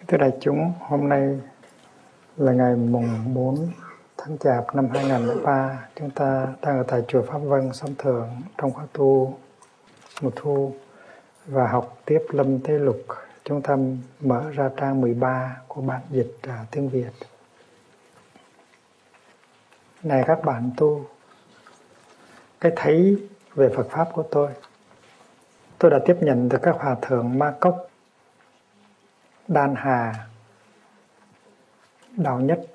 Thưa đại chúng, hôm nay là ngày mùng 4 tháng Chạp năm 2003. Chúng ta đang ở tại chùa Pháp Vân, Sông Thượng trong khóa tu mùa thu và học tiếp Lâm Thế Lục. Chúng ta mở ra trang 13 của bản dịch tiếng Việt. Này các bạn tu, cái thấy về Phật Pháp của tôi đã tiếp nhận từ các hòa thượng Ma Cốc, Đan Hà, Đạo Nhất,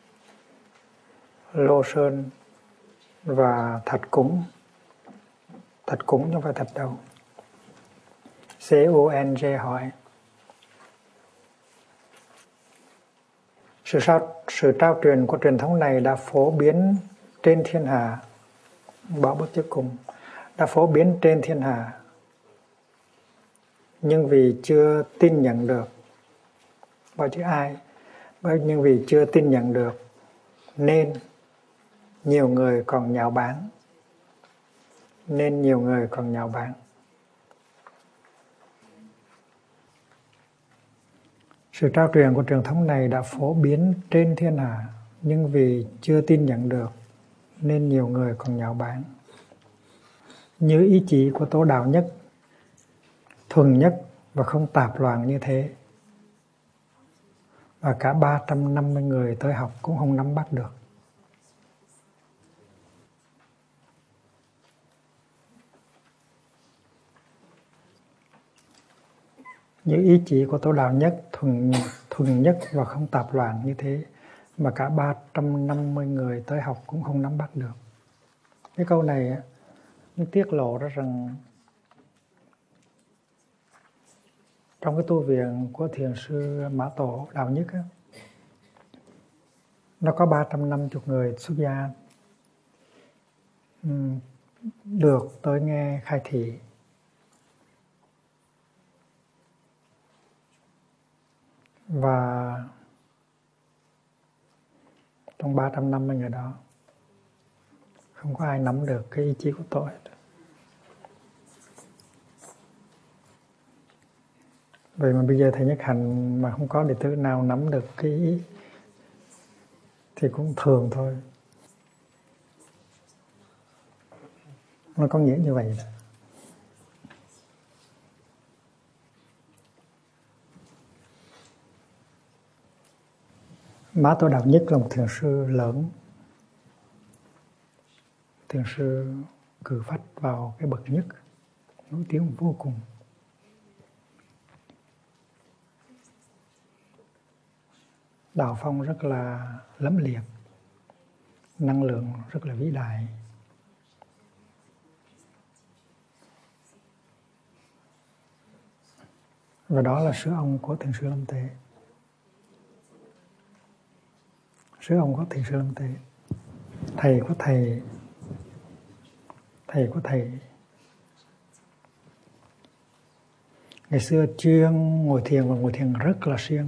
Lô Sơn và Thật Cúng. Thật Cúng chứ không phải thật đâu. CONG hỏi: Sự trao truyền của truyền thống này đã phổ biến trên thiên hạ, bảo bước trước cùng, đã phổ biến trên thiên hạ, nhưng vì chưa tin nhận được, bảo chứ ai, nhưng vì chưa tin nhận được nên nhiều người còn nhạo báng. Sự trao truyền của truyền thống này đã phổ biến trên thiên hạ, nhưng vì chưa tin nhận được nên nhiều người còn nhạo báng. Như ý chỉ của Tổ Đạo Nhất, thuần nhất và không tạp loạn như thế, và cả 350 người tới học cũng không nắm bắt được. Như ý chỉ của Tổ Đạo Nhất, thuần nhất và không tạp loạn như thế, mà cả 350 người tới học cũng không nắm bắt được. Cái câu này nó tiết lộ ra rằng trong cái tu viện của Thiền sư Mã Tổ Đạo Nhất á, nó có 350 người xuất gia được tới nghe khai thị. Và trong 350 người đó không có ai nắm được cái ý chí của tôi. Vậy mà bây giờ thầy Nhất Hạnh mà không có đệ tử nào nắm được cái ý thì cũng thường thôi. Nó có nghĩa như vậy đó. Mã Tổ Đạo Nhất là một thiền sư lớn, thiền sư cử phách vào cái bậc nhất, nổi tiếng vô cùng. Đạo phong rất là lẫm liệt, năng lượng rất là vĩ đại. Và đó là sứ ông của thiền sư Lâm Tế. Sứ ông của thiền sư Lâm Tế, thầy của thầy, thầy của thầy. Ngày xưa chuyên ngồi thiền và ngồi thiền rất là siêng.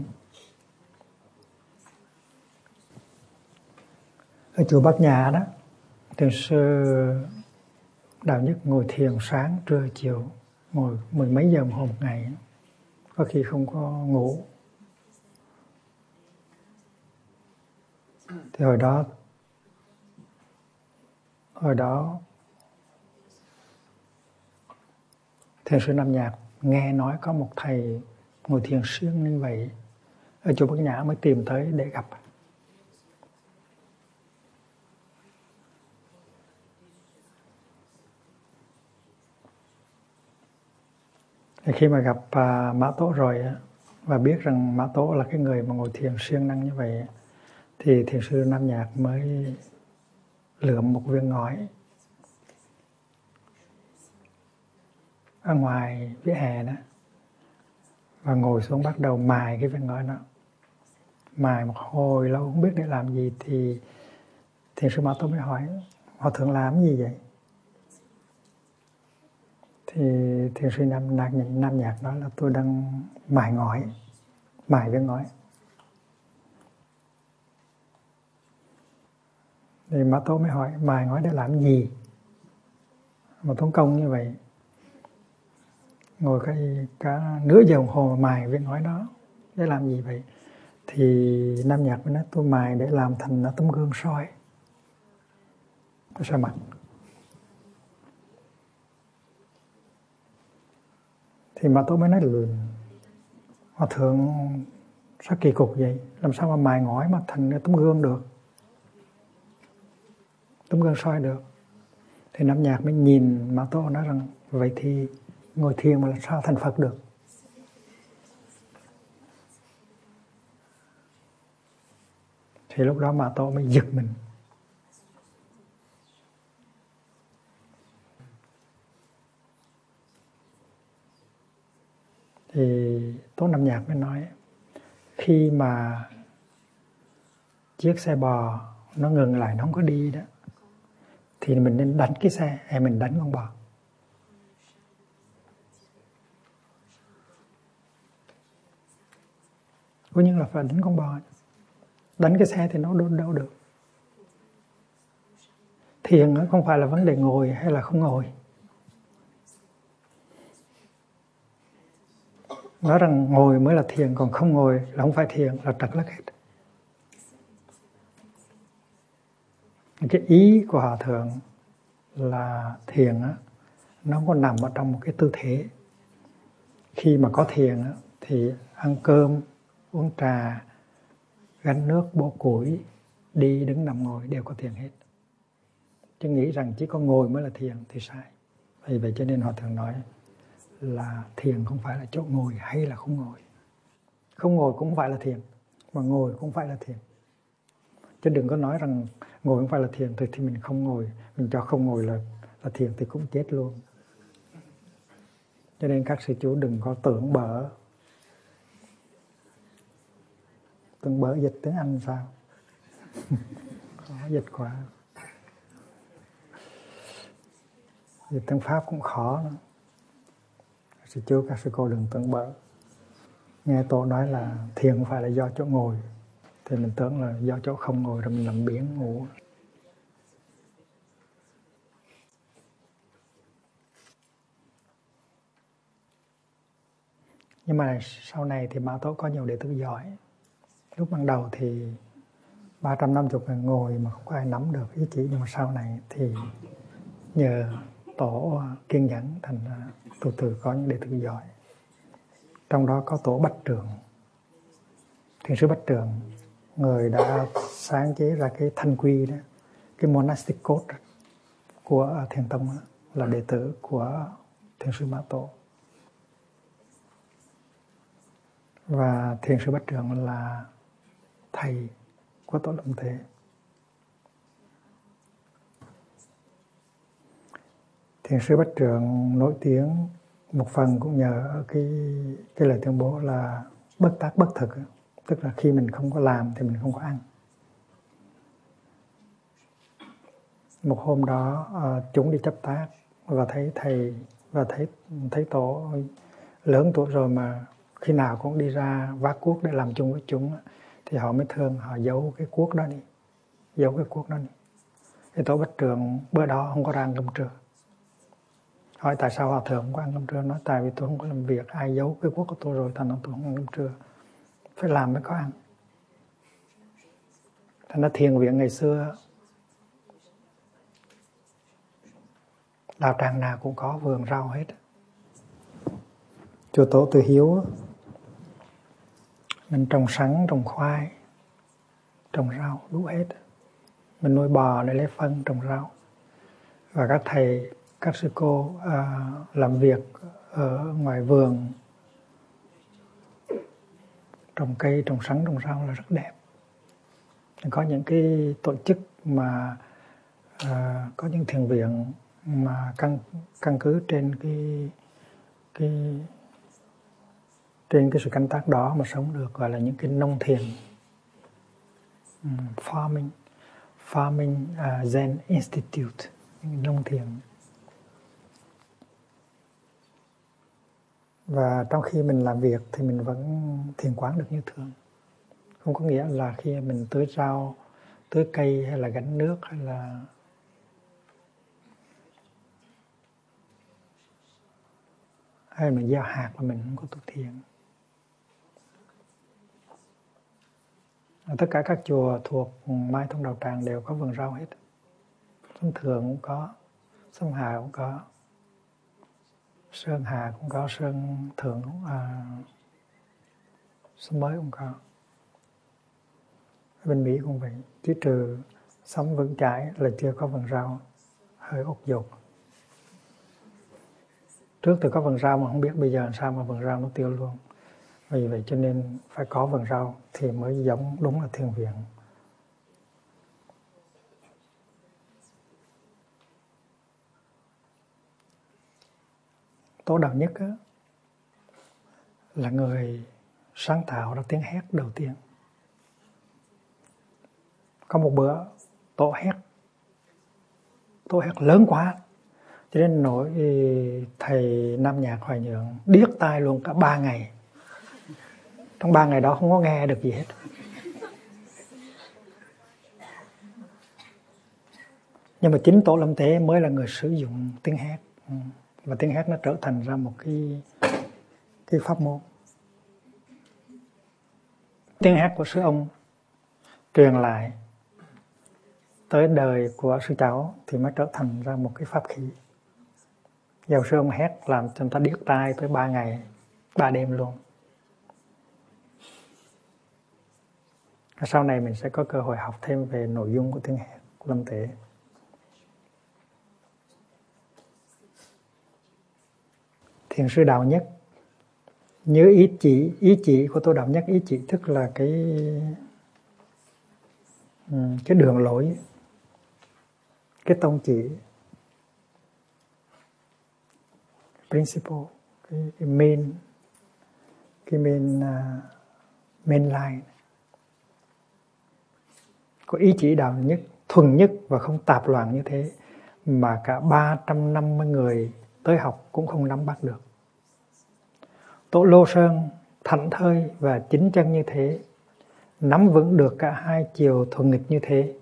Ở chùa Bát Nhã đó, thiền sư Đạo Nhất ngồi thiền sáng, trưa, chiều, ngồi mười mấy giờ một ngày, có khi không có ngủ. Thì hồi đó thiền sư Nam Nhạc nghe nói có một thầy ngồi thiền siêng như vậy ở chùa Bát Nhã, mới tìm tới để gặp. Thì khi mà gặp Mã Tổ rồi và biết rằng Mã Tổ là cái người mà ngồi thiền siêng năng như vậy, thì thiền sư Nam Nhạc mới lượm một viên ngói ở ngoài vỉa hè đó và ngồi xuống bắt đầu mài cái viên ngói đó. Mài một hồi lâu không biết để làm gì, thì thiền sư Mã Tổ mới hỏi: Hòa thượng làm gì vậy? Thì thiền sư Nam Nhạc nói là tôi đang mài ngói, mài viên ngói. Thì Mã Tổ mới hỏi: mài ngói để làm gì mà tốn công như vậy? Ngồi cả nửa giờ đồng hồ mài viên ngói đó. Để làm gì vậy? Thì Nam Nhạc mới nói tôi mài để làm thành tấm gương soi. Tôi soi mặt. Thì mà tôi mới nói được, Hòa thượng sao kỳ cục vậy? Làm sao mà mài ngói mà thành cái tấm gương được? Tấm gương soi được. Thì Nam Nhạc mới nhìn mà tôi nói rằng vậy thì ngồi thiền mà làm sao thành Phật được? Thì lúc đó mà tôi mới giật mình. Thì Tố Nam Nhạc mới nói khi mà chiếc xe bò nó ngừng lại, nó không có đi đó, thì mình nên đánh cái xe hay mình đánh con bò? Cố nhiên là phải đánh con bò. Đánh cái xe thì nó đâu được. Thiền nó không phải là vấn đề ngồi hay là không ngồi. Nói rằng ngồi mới là thiền, còn không ngồi là không phải thiền, là trật lắc hết. Cái ý của Hòa thượng là thiền á, nó không có nằm ở trong một cái tư thế. Khi mà có thiền á, thì ăn cơm, uống trà, gánh nước, bổ củi, đi đứng nằm ngồi đều có thiền hết. Chứ nghĩ rằng chỉ có ngồi mới là thiền thì sai. Vì vậy cho nên Hòa thượng nói là thiền không phải là chỗ ngồi hay là không ngồi. Không ngồi cũng không phải là thiền, mà ngồi cũng không phải là thiền. Chứ đừng có nói rằng ngồi không phải là thiền thì mình không ngồi, mình cho không ngồi là thiền thì cũng chết luôn. Cho nên các sư chú đừng có tưởng bở. Tưởng bở dịch tiếng Anh sao? Khó dịch quá. Dịch tiếng Pháp cũng khó nữa. Các sư chú, các sư cô đừng tưởng bở. Nghe Tổ nói là thiền không phải là do chỗ ngồi, thì mình tưởng là do chỗ không ngồi rồi mình nằm biển ngủ. Nhưng mà sau này thì Mã Tổ có nhiều đệ tử giỏi. Lúc ban đầu thì 350 người ngồi mà không có ai nắm được ý chỉ, nhưng mà sau này thì nhờ Tổ kiên nhẫn thành từ từ có những đệ tử giỏi. Trong đó có Tổ Bách Trường, Thiền sư Bách Trường, người đã sáng chế ra cái thanh quy đó, cái monastic code của Thiền tông đó, là đệ tử của Thiền sư Mã Tổ. Và Thiền sư Bách Trường là thầy của Tổ Lâm Thế. Thiền sư Bách Trường nổi tiếng một phần cũng nhờ cái lời tuyên bố là bất tác bất thực, tức là khi mình không có làm thì mình không có ăn. Một hôm đó chúng đi chấp tác và thấy thầy và thấy Tổ lớn tuổi rồi mà khi nào cũng đi ra vác cuốc để làm chung với chúng, thì họ mới thương, họ giấu cái cuốc đó đi. Thì Tổ Bách Trường bữa đó không có ra ăn cơm trưa. Hỏi tại sao Hòa thượng không có ăn cơm trưa? Nói tại vì tôi không có làm việc, ai giấu cái cuốc của tôi rồi, thành ra tôi không ăn cơm trưa. Phải làm mới có ăn. Thành ra thiền viện ngày xưa đạo tràng nào cũng có vườn rau hết. Chùa Tổ Từ Hiếu mình trồng sắn, trồng khoai, trồng rau đủ hết. Mình nuôi bò để lấy phân, trồng rau. Và các thầy, các sư cô làm việc ở ngoài vườn, trồng cây, trồng sắn, trồng rau là rất đẹp. Có những cái tổ chức mà có những thiền viện mà căn cứ trên trên cái sự canh tác đó mà sống được, gọi là những cái nông thiền, farming Zen Institute, những nông thiền. Và trong khi mình làm việc thì mình vẫn thiền quán được như thường. Không có nghĩa là khi mình tưới rau, tưới cây hay là gánh nước hay là mình gieo hạt là mình không có tu thiền. Tất cả các chùa thuộc Mai Thông Đạo Tràng đều có vườn rau hết. Sông Thượng cũng có, Sông Hà cũng có, Sơn Hà cũng có, Sơn Thượng cũng Sông Mới cũng có. Bên Mỹ cũng vậy, chứ trừ sống vững chãi là chưa có vườn rau, hơi út dục. Trước thì có vườn rau mà không biết bây giờ làm sao mà vườn rau nó tiêu luôn. Vì vậy cho nên phải có vườn rau thì mới giống đúng là thiền viện. Tổ Đạo Nhất á, là người sáng tạo ra tiếng hét đầu tiên. Có một bữa tổ hét lớn quá, cho nên nỗi thầy Nam Nhạc Hoài Nhượng điếc tai luôn cả 3 ngày. Trong 3 ngày đó không có nghe được gì hết. Nhưng mà chính Tổ Lâm Tế mới là người sử dụng tiếng hét. Và tiếng hét nó trở thành ra một cái pháp môn. Tiếng hét của sư ông truyền lại tới đời của sư cháu thì mới trở thành ra một cái pháp khí. Giờ sư ông hét làm cho người ta điếc tai tới 3 ngày 3 đêm luôn. Sau này mình sẽ có cơ hội học thêm về nội dung của tiếng hét của Lâm Tế. Thiền sư Đạo Nhất nhớ ý chỉ của Tổ Đạo Nhất. Ý chỉ tức là cái đường lối, cái tông chỉ, principle, cái main line. Có ý chỉ Đạo Nhất thuần nhất và không tạp loạn như thế mà cả 350 người tới học cũng không nắm bắt được. Tổ Lô Sơn thảnh thơi và chính chân như thế, nắm vững được cả hai chiều thuần nghịch như thế,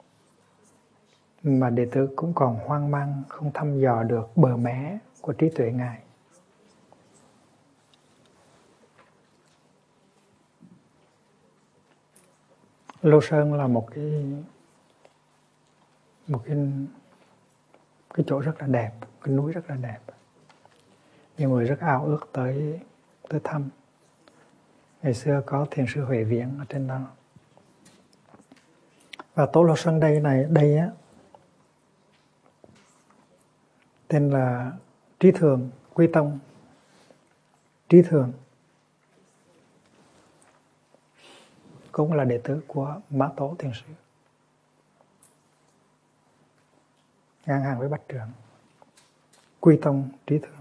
mà đệ tử cũng còn hoang mang, không thăm dò được bờ mé của trí tuệ Ngài. Lô Sơn là một cái chỗ rất là đẹp, cái núi rất là đẹp. Nhiều người rất ao ước tới thăm. Ngày xưa có thiền sư Huệ Viễn ở trên đó. Và Tổ Lô Sơn đây á, tên là Trí Thường Quy Tông. Trí Thường cũng là đệ tử của Mã Tổ Thiền Sư, ngang hàng với Bách Trưởng. Quy Tông Trí Thường.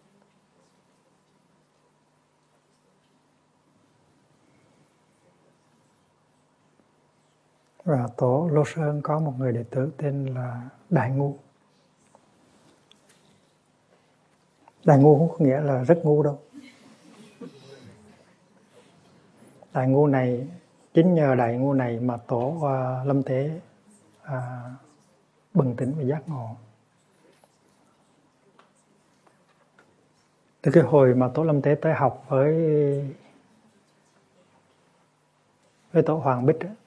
Và Tổ Lô Sơn có một người đệ tử tên là Đại Ngu. Đại Ngu không có nghĩa là rất ngu đâu. Đại Ngu này, chính nhờ Đại Ngu này mà Tổ Lâm Tế bừng tỉnh và giác ngộ. Từ cái hồi mà Tổ Lâm Tế tới học với Tổ Hoàng Bích ấy,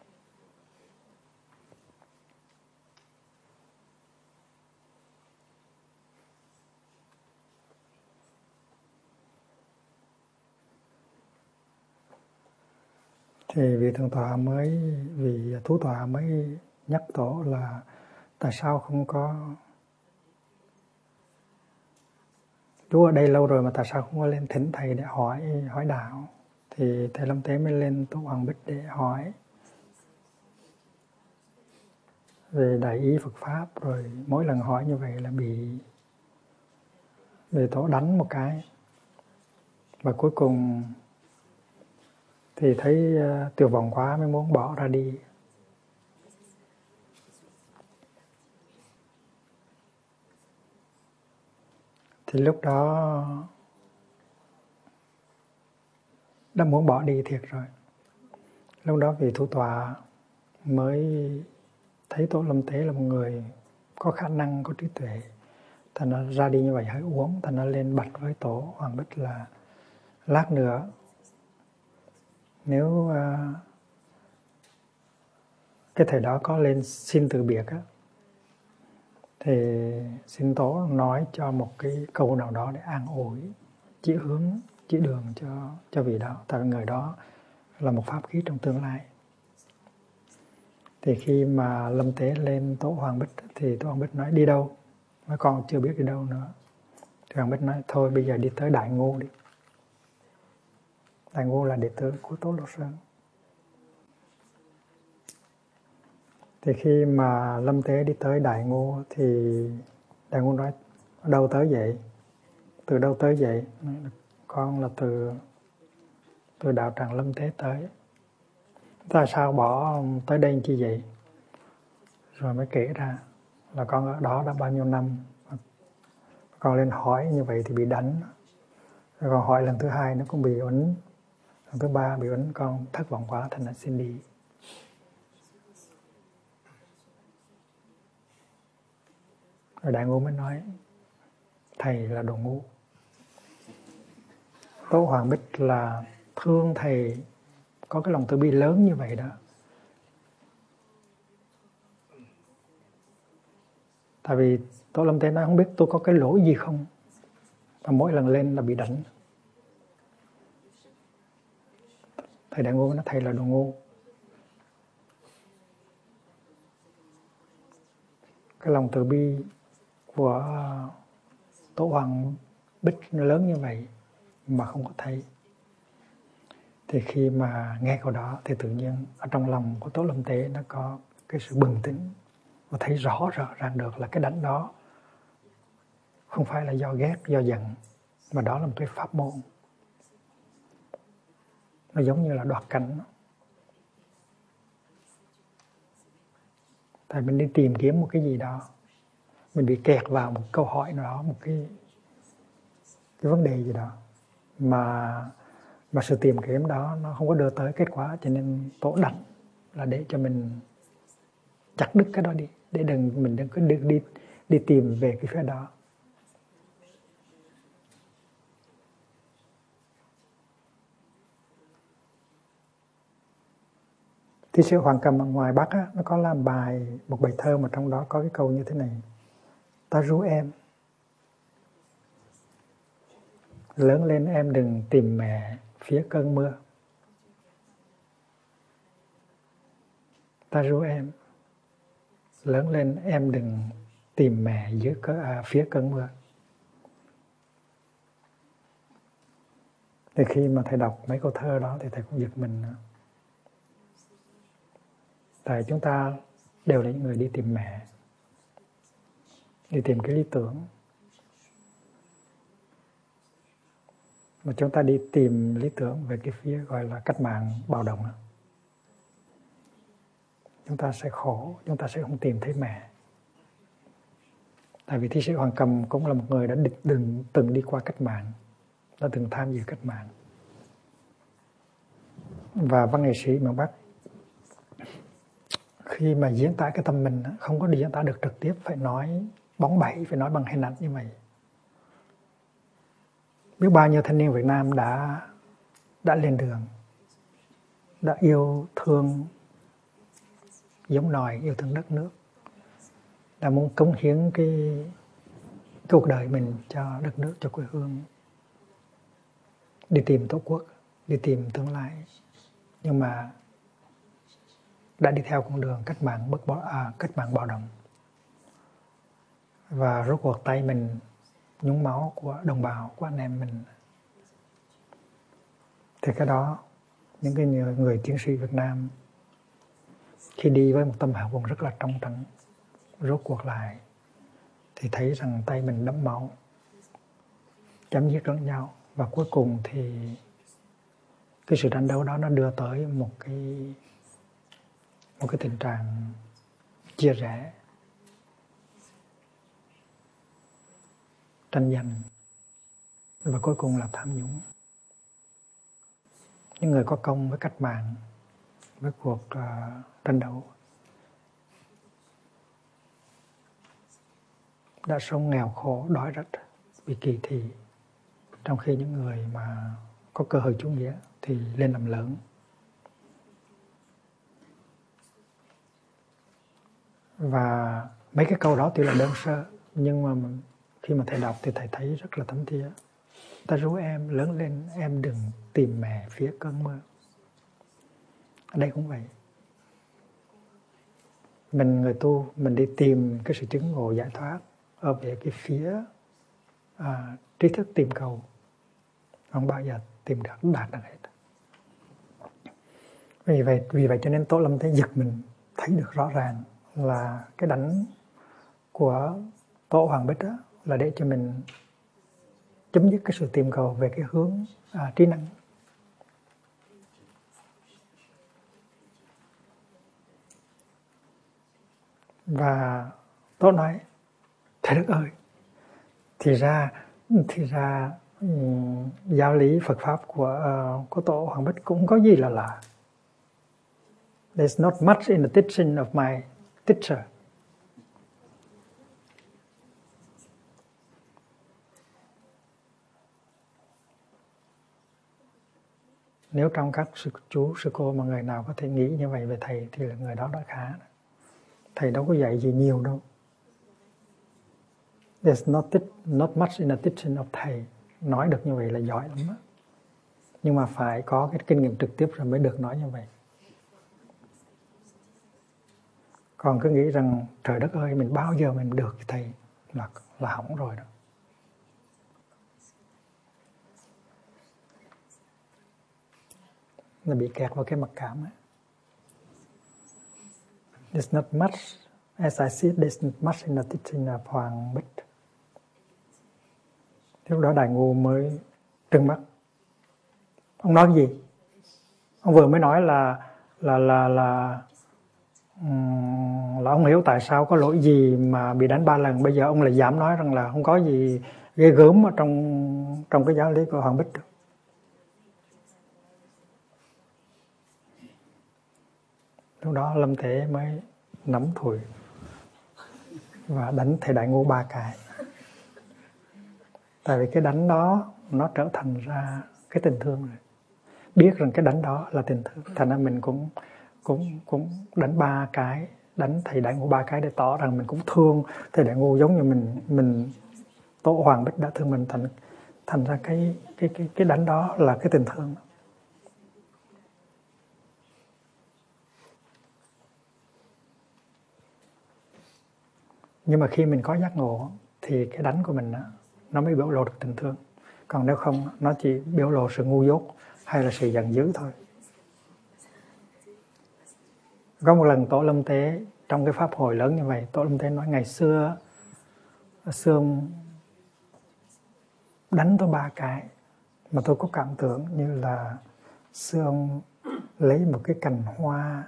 thì vị Thượng Tọa vị Thú Tọa mới nhắc Tổ là tại sao không có, chú ở đây lâu rồi mà tại sao không có lên thỉnh thầy để hỏi đạo. Thì thầy Lâm Tế mới lên Tổ Hoàng Bích để hỏi về đại ý Phật Pháp. Rồi mỗi lần hỏi như vậy là bị Tổ đánh một cái. Và cuối cùng thì thấy tuyệt vọng quá mới muốn bỏ ra đi. Thì lúc đó đã muốn bỏ đi thiệt rồi. Lúc đó vị Thủ Tọa mới thấy Tổ Lâm Tế là một người có khả năng, có trí tuệ. Thành nó ra đi như vậy hơi uống. Thành nó lên bạch với Tổ Hoàng Bích là lát nữa nếu cái thời đó có lên xin từ biệt á, thì sinh tố nói cho một cái câu nào đó để an ủi, chỉ hướng, chỉ đường cho vị đó, tại người đó là một pháp khí trong tương lai. Thì khi mà Lâm Tế lên Tổ Hoàng Bích thì Tổ Hoàng Bích nói đi đâu? Nói con chưa biết đi đâu nữa. Thì Hoàng Bích nói thôi bây giờ đi tới Đại Ngô đi. Đại Ngô là đệ tử của Tổ Lô Sơn. Thì khi mà Lâm Tế đi tới Đại Ngô thì Đại Ngô nói đâu tới vậy? Từ đâu tới vậy? Con là từ đạo tràng Lâm Tế tới. Tại sao bỏ tới đây chi vậy? Rồi mới kể ra là con ở đó đã bao nhiêu năm. Con lên hỏi như vậy thì bị đánh. Rồi con hỏi lần thứ hai nó cũng bị uốn. Lần thứ ba bị uốn, con thất vọng quá thành ra xin đi. Rồi Đại Ngô mới nói thầy là đồ ngu. Tố Hoàng Bích là thương thầy, có cái lòng từ bi lớn như vậy đó. Tại vì Tổ Lâm Tế nói không biết tôi có cái lỗi gì không, và mỗi lần lên là bị đánh. Thầy Đại Ngô nói thầy là đồ ngu. Cái lòng từ bi của Tổ Hoàng Bích lớn như vậy mà không có thấy. Thì khi mà nghe câu đó thì tự nhiên ở trong lòng của Tổ Lâm Tế nó có cái sự bừng tỉnh và thấy rõ ràng được là cái đánh đó không phải là do ghét, do giận, mà đó là một cái pháp môn. Nó giống như là đoạt cảnh. Tại mình đi tìm kiếm một cái gì đó, mình bị kẹt vào một câu hỏi nào đó, một cái vấn đề gì đó, mà sự tìm kiếm đó nó không có đưa tới kết quả, cho nên Tổ đánh là để cho mình chặt đứt cái đó đi, để mình đừng có đi tìm về cái phía đó. Thi sĩ Hoàng Cầm ở ngoài Bắc á, nó có làm một bài thơ mà trong đó có cái câu như thế này: ta ru em, lớn lên em đừng tìm mẹ phía cơn mưa. Ta ru em, lớn lên em đừng tìm mẹ phía cơn mưa. Thì khi mà thầy đọc mấy câu thơ đó thì thầy cũng giật mình. Tại chúng ta đều là những người đi tìm mẹ, đi tìm cái lý tưởng. Mà chúng ta đi tìm lý tưởng về cái phía gọi là cách mạng bạo động, chúng ta sẽ khổ, chúng ta sẽ không tìm thấy mẹ. Tại vì thi sĩ Hoàng Cầm cũng là một người đã từng đi qua cách mạng, đã từng tham dự cách mạng. Và văn nghệ sĩ miền Bắc khi mà diễn tả cái tâm mình không có diễn tả được trực tiếp, phải nói bóng bẩy, phải nói bằng hình ảnh như vậy. Biết bao nhiêu thanh niên Việt Nam đã lên đường, đã yêu thương giống nòi, yêu thương đất nước, đã muốn cống hiến cái cuộc đời mình cho đất nước, cho quê hương, đi tìm Tổ quốc, đi tìm tương lai, nhưng mà đã đi theo con đường cách mạng bạo động, và rốt cuộc tay mình nhúng máu của đồng bào, của anh em mình. Thì cái đó, những cái người chiến sĩ Việt Nam khi đi với một tâm hồn rất là trong trắng, rốt cuộc lại thì thấy rằng tay mình đẫm máu, chém giết lẫn nhau, và cuối cùng thì cái sự tranh đấu đó nó đưa tới một cái tình trạng chia rẽ, tranh giành, và cuối cùng là tham nhũng. Những người có công với cách mạng, với cuộc tranh đấu, đã sống nghèo khổ, đói rách, bị kỳ thị, trong khi những người mà có cơ hội chủ nghĩa thì lên làm lớn. Và mấy cái câu đó tuy là đơn sơ, nhưng mà khi mà thầy đọc thì thầy thấy rất là thấm thía. Ta ru em lớn lên, em đừng tìm mẹ phía cơn mưa. Ở đây cũng vậy. Mình người tu, mình đi tìm cái sự chứng ngộ giải thoát ở về cái phía trí thức tìm cầu, không bao giờ tìm được, đạt được hết. Vì vậy cho nên Tổ Lâm Thế giật mình thấy được rõ ràng là cái đánh của Tổ Hoàng Bích đó là để cho mình chấm dứt cái sự tìm cầu về cái hướng trí năng. Và Tổ nói: Thầy Đức ơi, thì ra giáo lý Phật pháp của Tổ Hoàng Bích cũng có gì là lạ. There's not much in the teaching of my teacher. Nếu trong các sư chú, sư cô mà người nào có thể nghĩ như vậy về thầy thì là người đó đã khá. Thầy đâu có dạy gì nhiều đâu. There's not much in the teaching of thầy. Nói được như vậy là giỏi lắm đó. Nhưng mà phải có cái kinh nghiệm trực tiếp rồi mới được nói như vậy. Còn cứ nghĩ rằng trời đất ơi, mình bao giờ mình được thầy là hỏng rồi đó. Là bị kẹt vào cái mặc cảm ấy. There's not much, as I see, there's not much in the teaching of Hoàng Bích. Lúc đó Đại Ngô mới trừng mắt. Ông nói cái gì? Ông vừa mới nói là ông hiểu tại sao có lỗi gì mà bị đánh 3 lần. Bây giờ ông lại dám nói rằng là không có gì ghê gớm ở trong cái giáo lý của Hoàng Bích. Lúc đó Lâm Thế mới nắm thùi và đánh thầy Đại Ngô 3 cái. Tại vì cái đánh đó nó trở thành ra cái tình thương rồi. Biết rằng cái đánh đó là tình thương, thành ra mình cũng đánh 3 cái, đánh thầy Đại Ngô 3 cái để tỏ rằng mình cũng thương thầy Đại Ngô giống như mình Tổ Hoàng Bích đã thương mình, thành ra cái đánh đó là cái tình thương. Nhưng mà khi mình có giác ngộ thì cái đánh của mình nó mới biểu lộ được tình thương. Còn nếu không, nó chỉ biểu lộ sự ngu dốt hay là sự giận dữ thôi. Có một lần Tổ Lâm Tế trong cái pháp hội lớn như vậy, Tổ Lâm Tế nói ngày xưa ông đánh tôi 3 cái mà tôi có cảm tưởng như là xưa ông lấy một cái cành hoa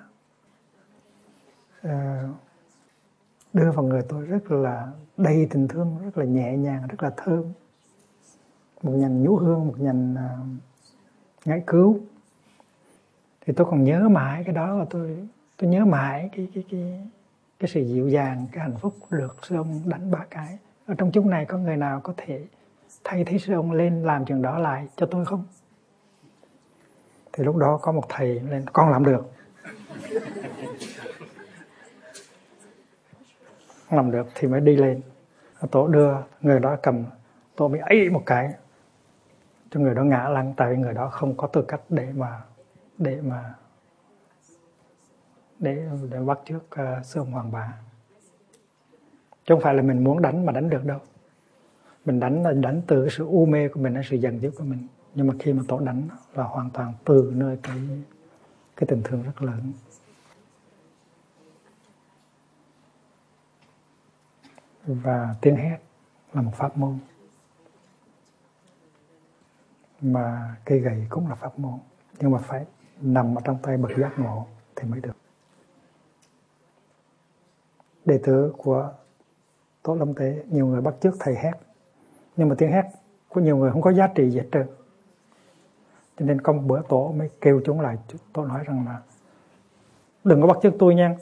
đưa vào người tôi rất là đầy tình thương, rất là nhẹ nhàng, rất là thơm. Một nhành nhũ hương, một nhành ngải cứu. Thì tôi còn nhớ mãi cái đó, và tôi nhớ mãi cái sự dịu dàng, cái hạnh phúc được sư ông đánh 3 cái. Ở trong chúng này có người nào có thể thay thế sư ông lên làm chuyện đó lại cho tôi không? Thì lúc đó có một thầy lên: con làm được. Làm được thì mới đi lên. Tổ đưa người đó cầm, Tổ mới ấy một cái cho người đó ngã lăn, tại vì người đó không có tư cách để bắt chước sư ông Hoàng Bá. Chứ không phải là mình muốn đánh mà đánh được đâu. Mình đánh là đánh từ cái sự u mê của mình, sự giận dữ của mình. Nhưng mà khi mà Tổ đánh là hoàn toàn từ nơi cái tình thương rất lớn. Và tiếng hét là một pháp môn, mà cây gậy cũng là pháp môn, nhưng mà phải nằm ở trong tay bậc giác ngộ thì mới được. Đệ tử của Tổ Lâm Tế, nhiều người bắt chước thầy hét, nhưng mà tiếng hét của nhiều người không có giá trị gì hết trơn. Cho nên có một bữa Tổ mới kêu chúng lại. Tổ nói rằng là đừng có bắt chước tôi nha.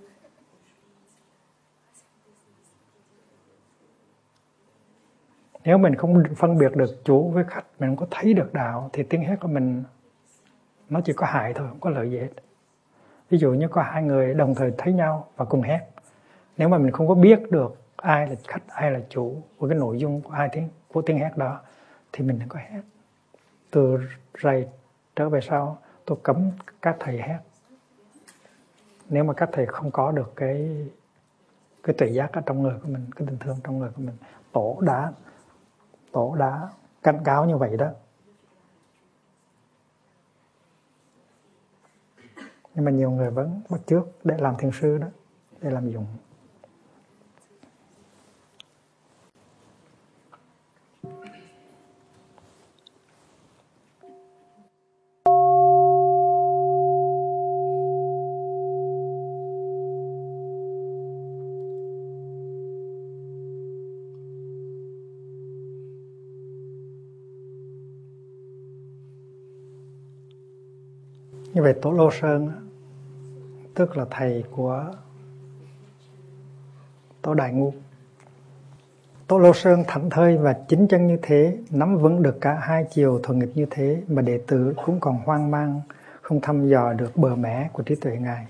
Nếu mình không phân biệt được chủ với khách, mình không có thấy được đạo, thì tiếng hét của mình nó chỉ có hại thôi, không có lợi gì hết. Ví dụ như có 2 người đồng thời thấy nhau và cùng hét, Nếu mà mình không có biết được ai là khách, ai là chủ của cái nội dung của tiếng hát đó thì mình đừng có hát. Từ rày trở về sau tôi cấm các thầy hát. Nếu mà các thầy không có được cái tuệ giác ở trong người của mình, cái tình thương trong người của mình. Tổ đã cảnh cáo như vậy đó. Nhưng mà nhiều người vẫn bắt chước để làm thiền sư đó, để làm dụng. Như vậy Tổ Lô Sơn tức là thầy của Tổ Đại Ngu. Tổ Lô Sơn thảnh thơi và chính chân như thế, nắm vững được cả hai chiều thuận nghịch như thế, mà đệ tử cũng còn hoang mang, không thăm dò được bờ mẻ của trí tuệ Ngài.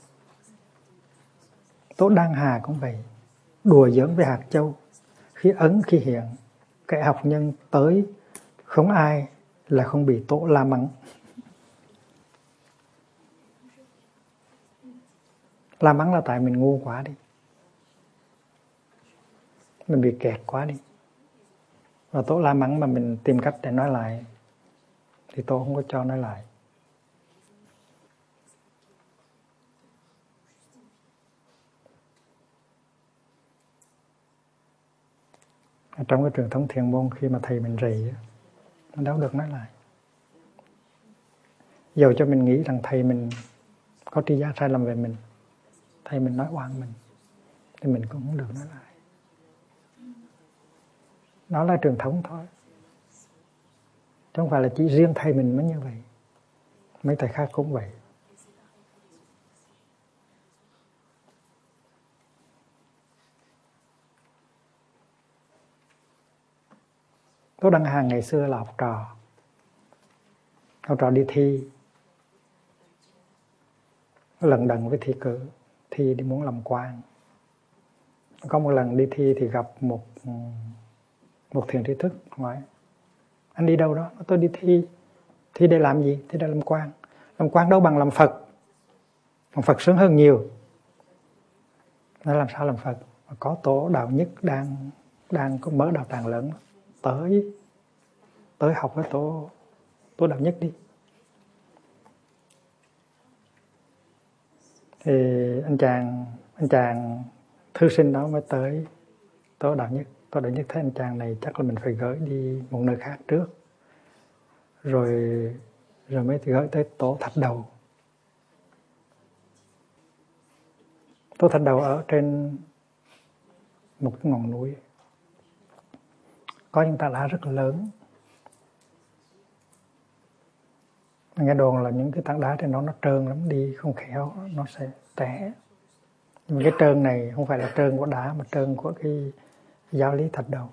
Tổ Đăng Hà cũng vậy, đùa giỡn với hạt châu, khi ấn khi hiện, kẻ học nhân tới không ai là không bị Tổ la mắng. La mắng là tại mình ngu quá đi, mình bị kẹt quá đi. Và Tổ la mắng mà mình tìm cách để nói lại thì Tổ không có cho nói lại. Ở trong cái truyền thống thiền môn, khi mà thầy mình rầy, nó đâu được nói lại. Dầu cho mình nghĩ rằng thầy mình có tri giác sai lầm về mình, thầy mình nói oan mình, thì mình cũng không được nói lại. Nó là truyền thống thôi, chứ không phải là chỉ riêng thầy mình mới như vậy. Mấy thầy khác cũng vậy. Tổ Đăng Hà ngày xưa là học trò đi thi, lần đần với thi cử, thi đi muốn làm quan. Có một lần đi thi thì gặp một thiền tri thức hỏi: anh đi đâu đó? Tôi đi thi để làm gì? Thi để làm quan. Làm quan đâu bằng làm Phật, làm Phật sướng hơn nhiều. Nó làm sao làm Phật? Có Tổ Đạo Nhất đang có mở đạo tràng lớn, tới học với Tổ Đạo Nhất đi. Thì anh chàng thư sinh đó mới tới Tổ Đạo Nhất. Tổ Đạo Nhất thấy anh chàng này chắc là mình phải gửi đi một nơi khác trước, rồi mới gửi tới Tổ Thạch Đầu. Tổ Thạch Đầu ở trên một cái ngọn núi, có những tảng đá rất là lớn. Nghe đồn là những cái tảng đá trên đó nó trơn lắm, đi không khéo nó sẽ té. Nhưng cái trơn này không phải là trơn của đá, mà trơn của cái giáo lý Thạch Đầu.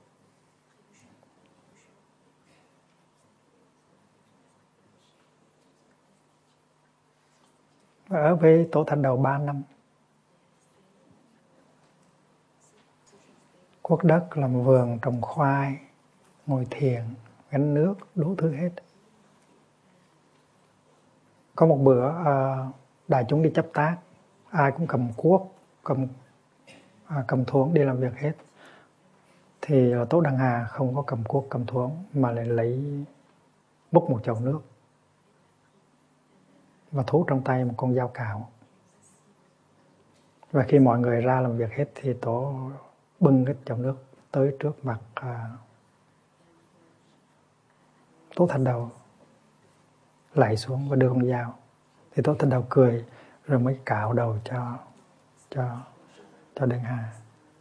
Ở với Tổ Thạch Đầu 3 năm. Quốc đất làm vườn trồng khoai, ngồi thiền, gánh nước, đủ thứ hết. Có một bữa đại chúng đi chấp tác, ai cũng cầm cuốc, cầm thuẫn đi làm việc hết. Thì Tổ Đăng Hà không có cầm cuốc cầm thuẫn, mà lại múc một chậu nước và thú trong tay một con dao cạo. Và khi mọi người ra làm việc hết thì Tổ bưng cái chậu nước tới trước mặt Tổ Thạch Đầu, lạy xuống và đưa con dao. Thì Tổ Thạch Đầu cười rồi mới cạo đầu cho Đăng Hà.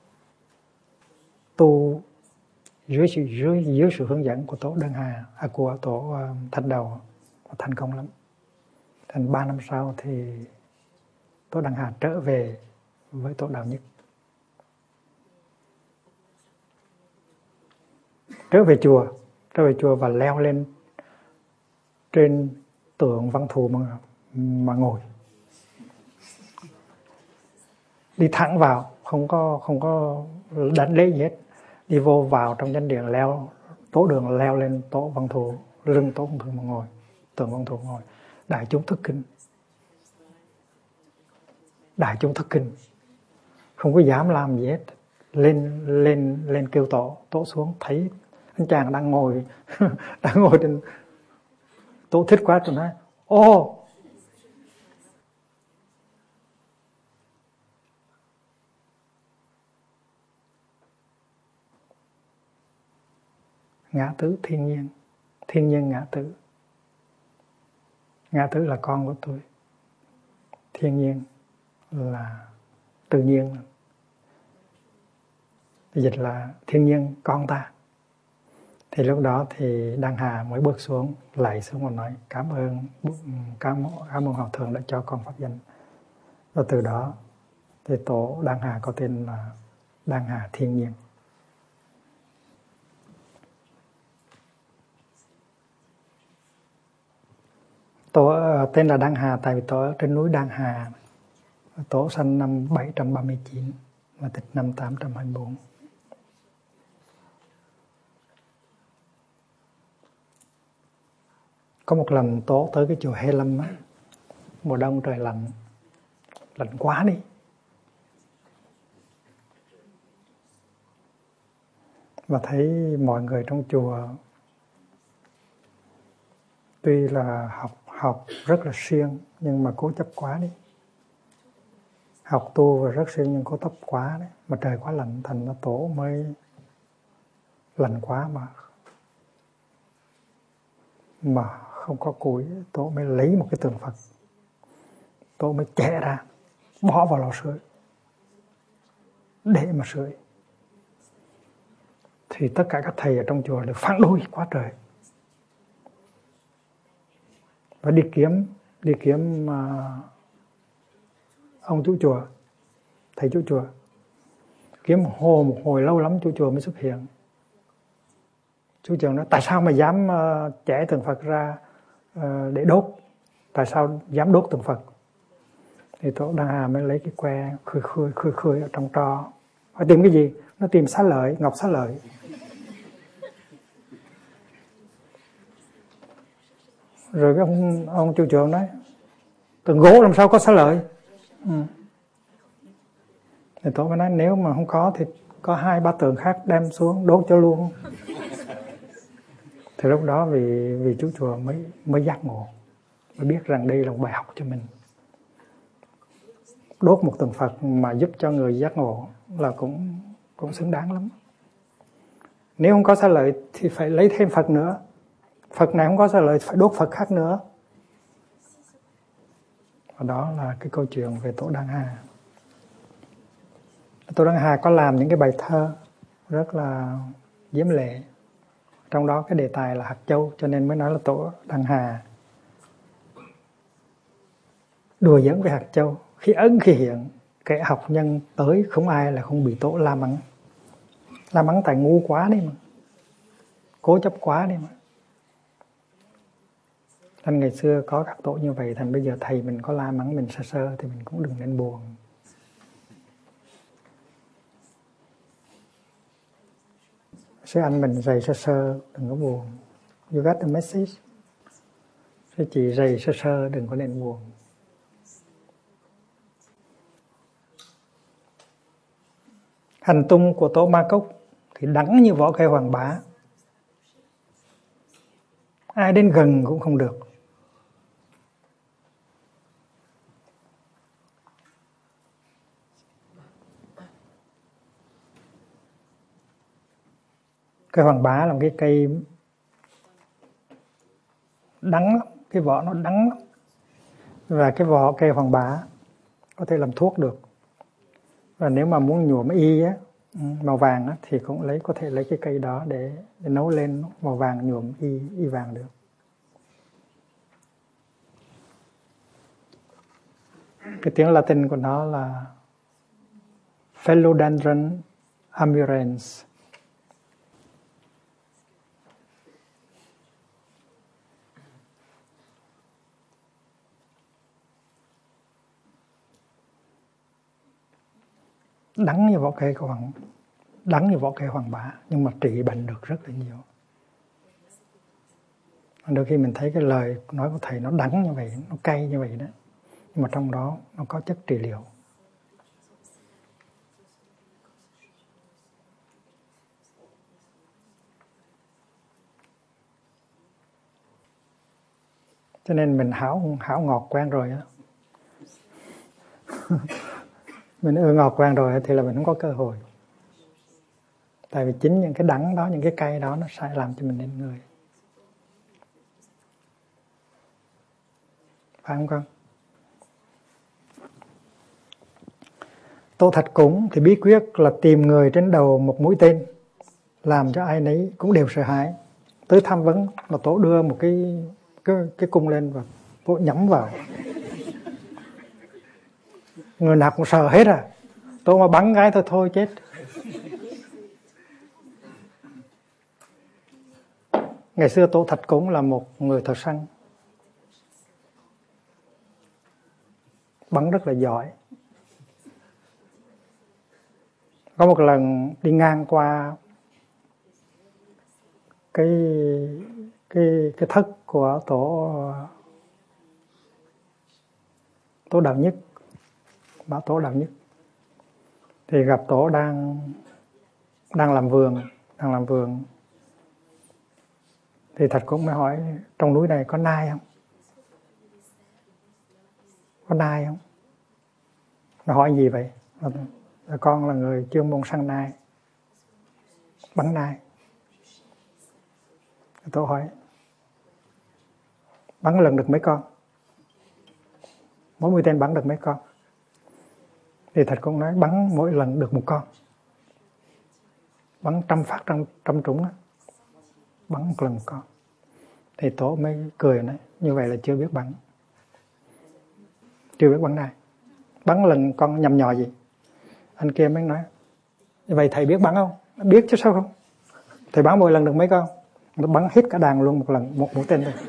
Tu dưới sự hướng dẫn của Tổ Đăng Hà, của Tổ Thạch Đầu, thành công lắm. Thành 3 năm sau thì Tổ Đăng Hà trở về với Tổ Đạo Nhất. Trở về chùa và leo lên trên tượng Văn Thù mà ngồi. đi thẳng vào, không có đánh lễ gì hết. Đi vô vào trong chánh điện, leo tổ đường, leo lên tổ Văn Thù, lưng tổ Văn Thù mà ngồi, tượng Văn Thù ngồi. Đại chúng thức kinh, đại chúng thức kinh, không có dám làm gì hết. Lên kêu tổ xuống, thấy anh chàng đang ngồi đang ngồi trên, tổ thích quá rồi nói: ô, ngã tứ thiên nhiên, thiên nhiên ngã tứ, ngã tứ là con của tôi, thiên nhiên là tự nhiên, dịch là thiên nhiên con ta. Thì lúc đó thì Đăng Hà mới bước xuống, lạy xuống và nói: cảm ơn Hòa Thượng đã cho con pháp danh. Và từ đó thì tổ Đăng Hà có tên là Đăng Hà Thiên Nhiên. Tổ tên là Đăng Hà tại vì tổ ở trên núi Đăng Hà. Tổ sanh năm 739 và tịch năm 824. Có một lần tổ tới cái chùa Hê Lâm á, mùa đông trời lạnh, lạnh quá đi. Và thấy mọi người trong chùa tuy là học rất là siêng nhưng mà cố chấp quá đi. Học tu và rất siêng nhưng cố chấp quá đấy. Mà trời quá lạnh, thành ra tổ mới lạnh quá mà không có củi, tổ mới lấy một cái tượng Phật, tổ mới chẻ ra bỏ vào lò sưởi để mà sưởi. Thì tất cả các thầy ở trong chùa đều phản đối quá trời, và đi kiếm ông chủ chùa, thầy chủ chùa, kiếm một hồi lâu lắm chủ chùa mới xuất hiện. Chủ chùa nói: tại sao mà dám chẻ tượng Phật ra để đốt, tại sao dám đốt tượng Phật? Thì tổ Đăng Hà mới lấy cái que khơi ở trong tro. Hỏi tìm cái gì? Nó tìm xá lợi, ngọc xá lợi. Rồi cái ông chủ chùa nói: tượng gỗ làm sao có xá lợi? Thì tổ mới nói: nếu mà không có thì có 2-3 tượng khác đem xuống đốt cho luôn. Thì lúc đó vì chú chùa mới giác ngộ, mới biết rằng đây là một bài học cho mình. Đốt một tượng Phật mà giúp cho người giác ngộ là cũng xứng đáng lắm. Nếu không có xá lợi thì phải lấy thêm Phật nữa. Phật này không có xá lợi phải đốt Phật khác nữa. Và đó là cái câu chuyện về tổ Đăng Hà. Tổ Đăng Hà có làm những cái bài thơ rất là diễm lệ. Trong đó cái đề tài là hạt châu, cho nên mới nói là tổ Đăng Hà đùa giỡn với hạt châu. Khi ấn khi hiện, kẻ học nhân tới không ai là không bị tổ la mắng. La mắng tại ngu quá đi mà, cố chấp quá đi mà. Thành ngày xưa có các tổ như vậy, thành bây giờ thầy mình có la mắng mình sơ sơ thì mình cũng đừng nên buồn. Sư anh mình rầy sơ sơ đừng có buồn. You got the message. Sư chị rầy sơ sơ đừng có nên buồn. Hành tung của tổ Ma Cốc thì đắng như vỏ cây hoàng bá, ai đến gần cũng không được. Cây hoàng bá là một cái cây đắng lắm, cái vỏ nó đắng lắm. Và cái vỏ cây hoàng bá có thể làm thuốc được. Và nếu mà muốn nhuộm y á, màu vàng á, thì cũng có thể lấy cái cây đó để nấu lên màu vàng, nhuộm y vàng được. Cái tiếng Latin của nó là Philodendron amurans. đắng như vỏ cây hoàng bả, nhưng mà trị bệnh được rất là nhiều. Đôi khi mình thấy cái lời nói của thầy nó đắng như vậy, nó cay như vậy đó, nhưng mà trong đó nó có chất trị liệu. Cho nên mình hảo ngọt quen rồi á. Mình ưa ngọt quen rồi thì là mình không có cơ hội. Tại vì chính những cái đắng đó, những cái cay đó nó sẽ làm cho mình nên người. Phải không con? Tô Thạch Củng thì bí quyết là tìm người trên đầu một mũi tên, làm cho ai nấy cũng đều sợ hãi. Tới tham vấn là Tổ đưa một cái cung lên và Tổ nhắm vào. Người nào cũng sợ hết à. Tổ mà bắn cái thôi chết. Ngày xưa Tổ Thạch Củng là một người thợ săn, bắn rất là giỏi. Có một lần đi ngang qua cái thất của Tổ Đạo Nhất, Bảo Tổ Đạo Nhất, thì gặp Tổ đang làm vườn. Thì Thạch cũng mới hỏi trong núi này có nai không? Có nai không? Nó hỏi gì vậy? Con là người chuyên môn săn nai, bắn nai. Tôi hỏi bắn lần được mấy con? Mỗi mũi tên bắn được mấy con? Thì Thạch cũng nói bắn mỗi lần được một con. Bắn 100 phát trăm trúng á, bắn một lần một con. Thì Tổ mới cười nói như vậy là chưa biết bắn. Chưa biết bắn nai. Bắn lần con nhầm nhò gì? Anh kia mới nói vậy thầy biết bắn không? Biết chứ sao không? Thầy bắn mỗi lần được mấy con? Nó bắn hết cả đàn luôn một lần, một mũi tên thôi.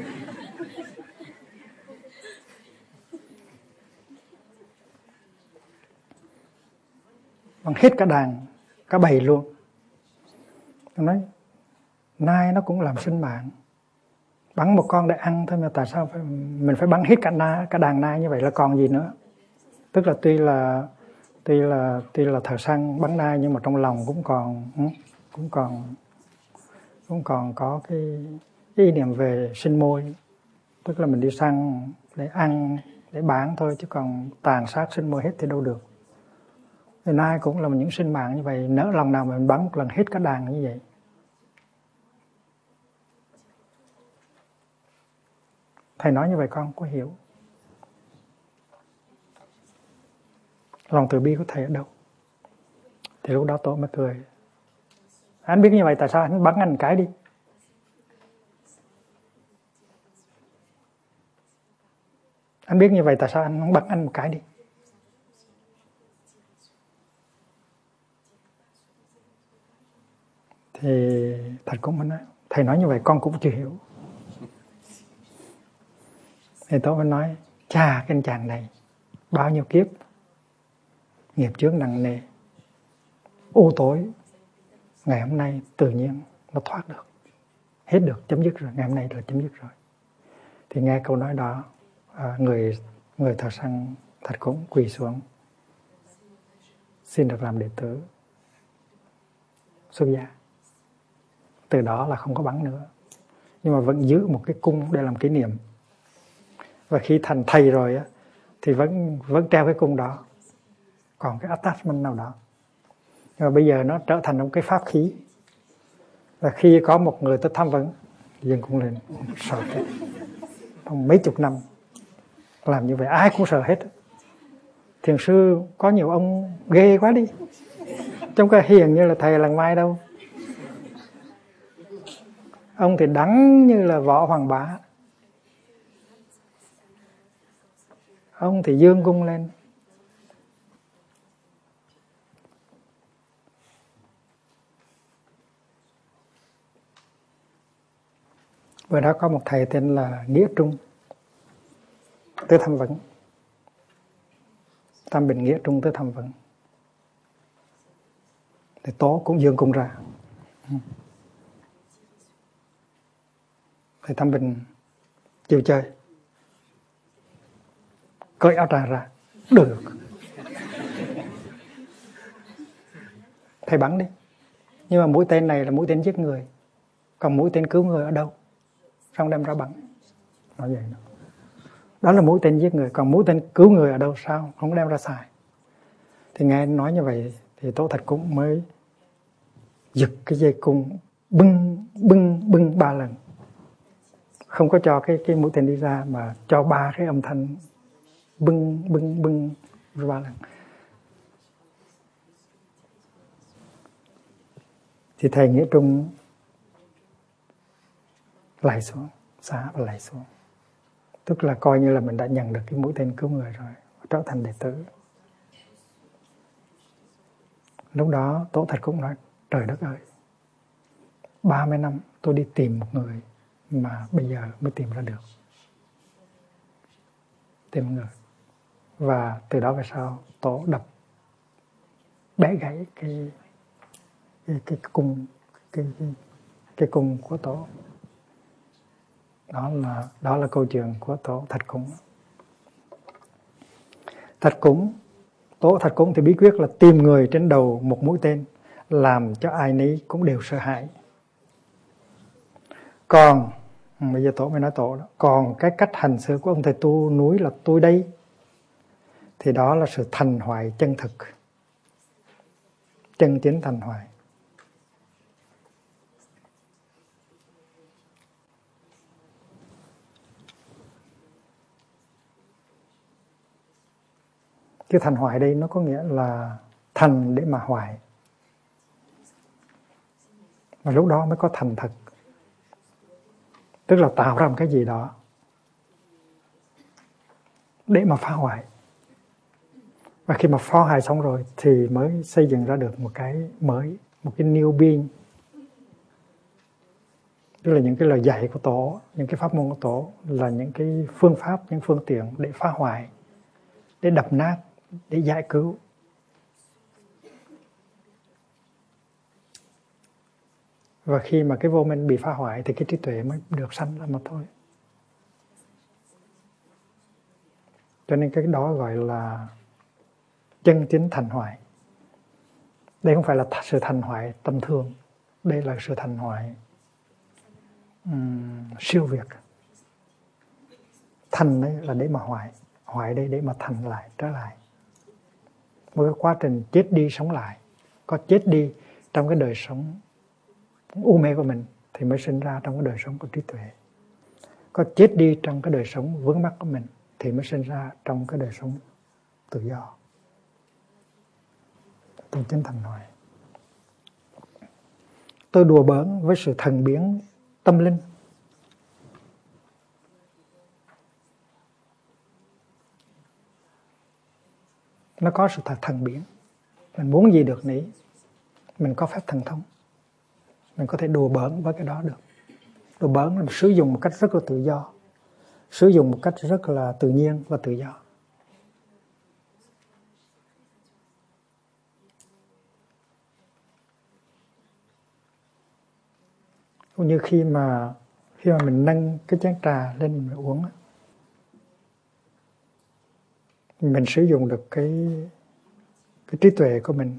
Bắn hết cả đàn, cả bầy luôn. Nó nói nai nó cũng làm sinh mạng, bắn một con để ăn thôi mà tại sao mình phải bắn hết cả đàn nai như vậy là còn gì nữa? Tức là tuy là thợ săn bắn nai nhưng mà trong lòng cũng còn có cái ý niệm về sinh môi. Tức là mình đi săn để ăn, để bán thôi, chứ còn tàn sát sinh môi hết thì đâu được. Thì nai cũng là những sinh mạng như vậy, nỡ lòng nào mà mình bắn một lần hết cả đàn như vậy. Thầy nói như vậy con có hiểu. Lòng từ bi của thầy ở đâu? Thì lúc đó Tổ mới cười. Anh biết như vậy tại sao anh bắn anh cái đi? Anh biết như vậy tại sao anh không bắn anh một cái đi? Thì Thạch cũng mới nói thầy nói như vậy con cũng chưa hiểu. Thì Tổ mới nói chà, cái anh chàng này bao nhiêu kiếp nghiệp chướng nặng nề, u tối, ngày hôm nay tự nhiên nó thoát được, hết được, chấm dứt rồi, ngày hôm nay là chấm dứt rồi. Thì nghe câu nói đó, người thợ săn Thạch cũng quỳ xuống xin được làm đệ tử xuất gia. Từ đó là không có bắn nữa, nhưng mà vẫn giữ một cái cung để làm kỷ niệm. Và khi thành thầy rồi á, thì vẫn treo cái cung đó, còn cái attachment nào đó. Nhưng mà bây giờ nó trở thành một cái pháp khí. Và khi có một người tới tham vấn, dừng cung lên, sợ chết. Trong mấy chục năm làm như vậy ai cũng sợ hết. Thiền sư có nhiều ông ghê quá đi, trong cái hiền như là thầy Làng Mai đâu. Ông thì đắng như là vỏ hoàng bá, ông thì dương cung lên. Vừa đó có một thầy tên là Nghĩa Trung tới tham vấn, Tam Bình Nghĩa Trung tới tham vấn. thì tổ cũng dương cung ra. Thầy Tâm Bình chịu chơi, cởi áo tràng ra, được, thầy bắn đi. Nhưng mà mũi tên này là mũi tên giết người, còn mũi tên cứu người ở đâu? Xong đem ra bắn. Nói vậy đó. Đó là mũi tên giết người, còn mũi tên cứu người ở đâu? Sao không đem ra xài? Thì nghe nói như vậy thì Tổ Thạch Cúng mới giật cái dây cung bưng 3 lần, không có cho cái mũi tên đi ra, mà cho 3 cái âm thanh bưng 3 lần. Thì thầy Nghĩa Trung lạy xuống, xá và lạy xuống, tức là coi như là mình đã nhận được cái mũi tên cứu người rồi, trở thành đệ tử. Lúc đó Tổ Thạch cũng nói: trời đất ơi, 30 năm tôi đi tìm một người mà bây giờ mới tìm ra được. Tìm người. Và từ đó về sau Tổ đập bẻ gãy cái cung của Tổ. Đó là câu chuyện của Tổ Thạch Cúng. Thạch Cúng, Tổ Thạch Cúng thì bí quyết là tìm người trên đầu một mũi tên, làm cho ai nấy cũng đều sợ hãi. Còn bây giờ Tổ mới nói Tổ đó, còn cái cách hành xử của ông thầy tu núi là tôi đây, thì đó là sự thành hoại chân thực, chân chính thành hoại. Cái thành hoại đây nó có nghĩa là thành để mà hoại, và lúc đó mới có thành thật, tức là tạo ra một cái gì đó để mà phá hoại. Và khi mà phá hoại xong rồi thì mới xây dựng ra được một cái mới, một cái new being. Tức là những cái lời dạy của Tổ, những cái pháp môn của Tổ là những cái phương pháp, những phương tiện để phá hoại, để đập nát, để giải cứu. Và khi mà cái vô minh bị phá hoại thì cái trí tuệ mới được sanh ra mà thôi. Cho nên cái đó gọi là chân chính thành hoại. Đây không phải là sự thành hoại tầm thường, đây là sự thành hoại siêu việt. Thành đấy là để mà hoại, hoại đây để mà thành lại, trở lại. Một cái quá trình chết đi sống lại. Có chết đi trong cái đời sống u mê của mình thì mới sinh ra trong cái đời sống của trí tuệ. Có chết đi trong cái đời sống vướng mắc của mình thì mới sinh ra trong cái đời sống tự do. Chân chính thành hoại. Tôi đùa bỡn với sự thần biến tâm linh. Nó có sự thần biến. Mình muốn gì được nấy, mình có phép thần thông, mình có thể đùa bỡn với cái đó được. Đùa bỡn là sử dụng một cách rất là tự do, sử dụng một cách rất là tự nhiên và tự do. Cũng như khi mà mình nâng cái chén trà lên mình uống, mình sử dụng được cái trí tuệ của mình,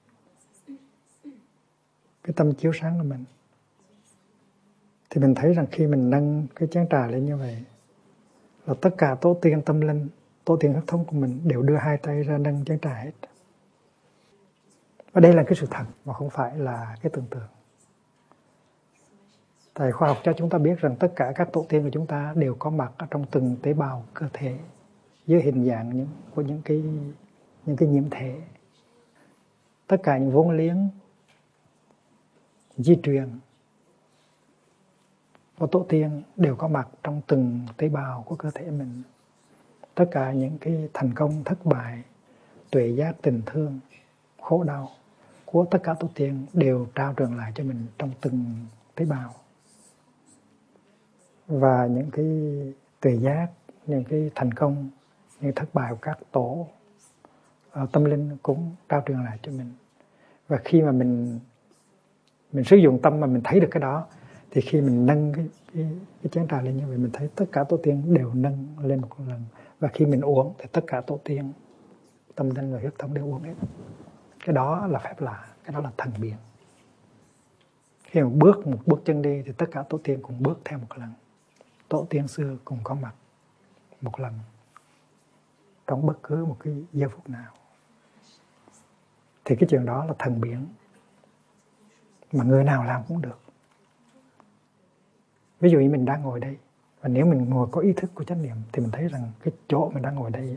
cái tâm chiếu sáng của mình, thì mình thấy rằng khi mình nâng cái chén trà lên như vậy là tất cả tổ tiên tâm linh, tổ tiên huyết thống của mình đều đưa hai tay ra nâng chén trà hết. Và đây là cái sự thật mà không phải là cái tưởng tượng. Tại khoa học cho chúng ta biết rằng tất cả các tổ tiên của chúng ta đều có mặt ở trong từng tế bào cơ thể dưới hình dạng của những cái nhiễm thể. Tất cả những vốn liếng di truyền của tổ tiên đều có mặt trong từng tế bào của cơ thể mình. Tất cả những cái thành công, thất bại, tuệ giác, tình thương, khổ đau của tất cả tổ tiên đều trao truyền lại cho mình trong từng tế bào. Và những cái tuệ giác, những cái thành công, những thất bại của các tổ tâm linh cũng trao truyền lại cho mình. Và khi mà mình sử dụng tâm mà mình thấy được cái đó, thì khi mình nâng cái chén trà lên như vậy, mình thấy tất cả tổ tiên đều nâng lên một lần. Và khi mình uống thì tất cả tổ tiên, tâm linh và huyết thống đều uống hết. Cái đó là phép lạ, cái đó là thần biến. Khi mà bước một bước chân đi thì tất cả tổ tiên cùng bước theo một lần. Tổ tiên xưa cùng có mặt một lần trong bất cứ một cái giây phút nào. Thì cái chuyện đó là thần biến, mà người nào làm cũng được. Ví dụ như mình đang ngồi đây, và nếu mình ngồi có ý thức của chánh niệm, thì mình thấy rằng cái chỗ mình đang ngồi đây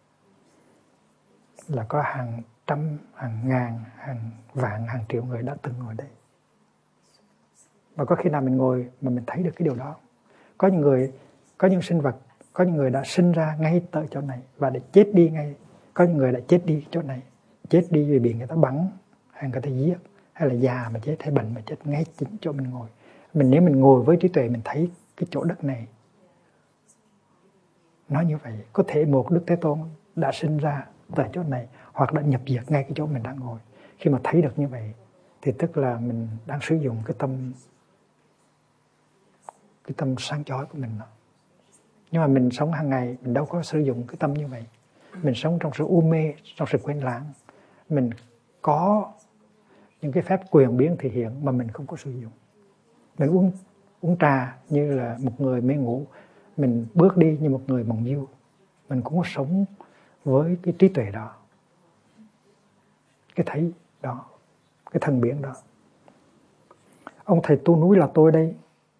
là có hàng trăm, hàng ngàn, hàng vạn, hàng triệu người đã từng ngồi đây. Và có khi nào mình ngồi mà mình thấy được cái điều đó? Có những người, có những sinh vật, có những người đã sinh ra ngay tại chỗ này và để chết đi ngay. Có những người đã chết đi chỗ này, chết đi vì bị người ta bắn, hay người ta giết, hay là già mà chết, hay bệnh mà chết ngay chính chỗ mình ngồi. Nếu mình ngồi với trí tuệ, mình thấy cái chỗ đất này nó như vậy. Có thể một Đức Thế Tôn đã sinh ra tại chỗ này, hoặc đã nhập diệt ngay cái chỗ mình đang ngồi. Khi mà thấy được như vậy thì tức là mình đang sử dụng cái tâm sáng chói của mình. Nhưng mà mình sống hàng ngày, mình đâu có sử dụng cái tâm như vậy. Mình sống trong sự u mê, trong sự quên lãng. Mình có những cái phép quyền biến thể hiện mà mình không có sử dụng. Mình uống trà như là một người mê ngủ, mình bước đi như một người mộng du. Mình cũng có sống với cái trí tuệ đó, cái thấy đó, cái thần biến đó. Ông thầy tu núi là tôi đây,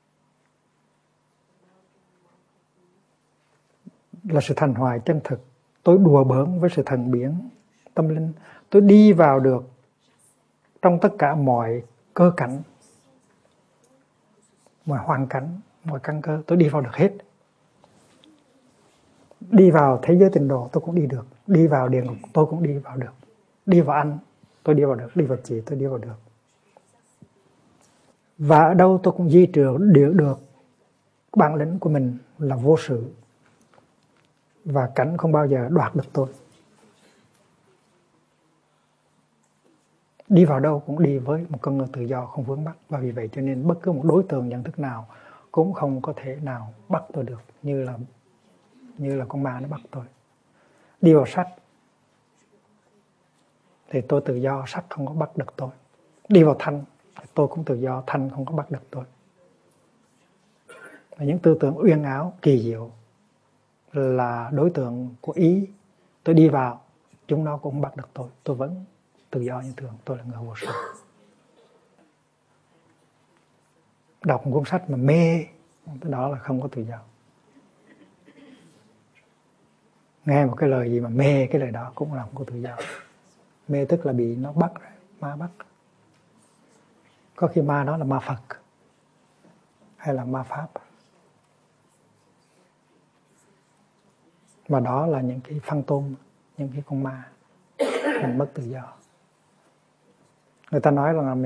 là sự thành hoài chân thực. Tôi đùa bỡn với sự thần biến tâm linh. Tôi đi vào được trong tất cả mọi cơ cảnh, mọi hoàn cảnh, mọi căn cơ. Tôi đi vào được hết. Đi vào thế giới tịnh độ tôi cũng đi được. Đi vào địa ngục tôi cũng đi vào được. Đi vào anh tôi đi vào được. Đi vào chị tôi đi vào được. Và ở đâu tôi cũng duy trì được bản lĩnh của mình là vô sự. Và cảnh không bao giờ đoạt được tôi. Đi vào đâu cũng đi với một con người tự do, không vướng mắc. Và vì vậy cho nên bất cứ một đối tượng nhận thức nào cũng không có thể nào bắt tôi được, như là con ma nó bắt tôi. Đi vào sách thì tôi tự do, sách không có bắt được tôi. Đi vào thanh thì tôi cũng tự do, thanh không có bắt được tôi. Và những tư tưởng uyên áo, kỳ diệu là đối tượng của ý. Tôi đi vào, chúng nó cũng bắt được tôi. Tôi vẫn tự do như thường, tôi là người vô sự. Đọc một cuốn sách mà mê, đó là không có tự do. Nghe một cái lời gì mà mê cái lời đó cũng là không có tự do. Mê tức là bị nó bắt, ma bắt. Có khi ma đó là ma Phật hay là ma Pháp. Và đó là những cái phan tôm, những cái con ma. Mình mất tự do. Người ta nói là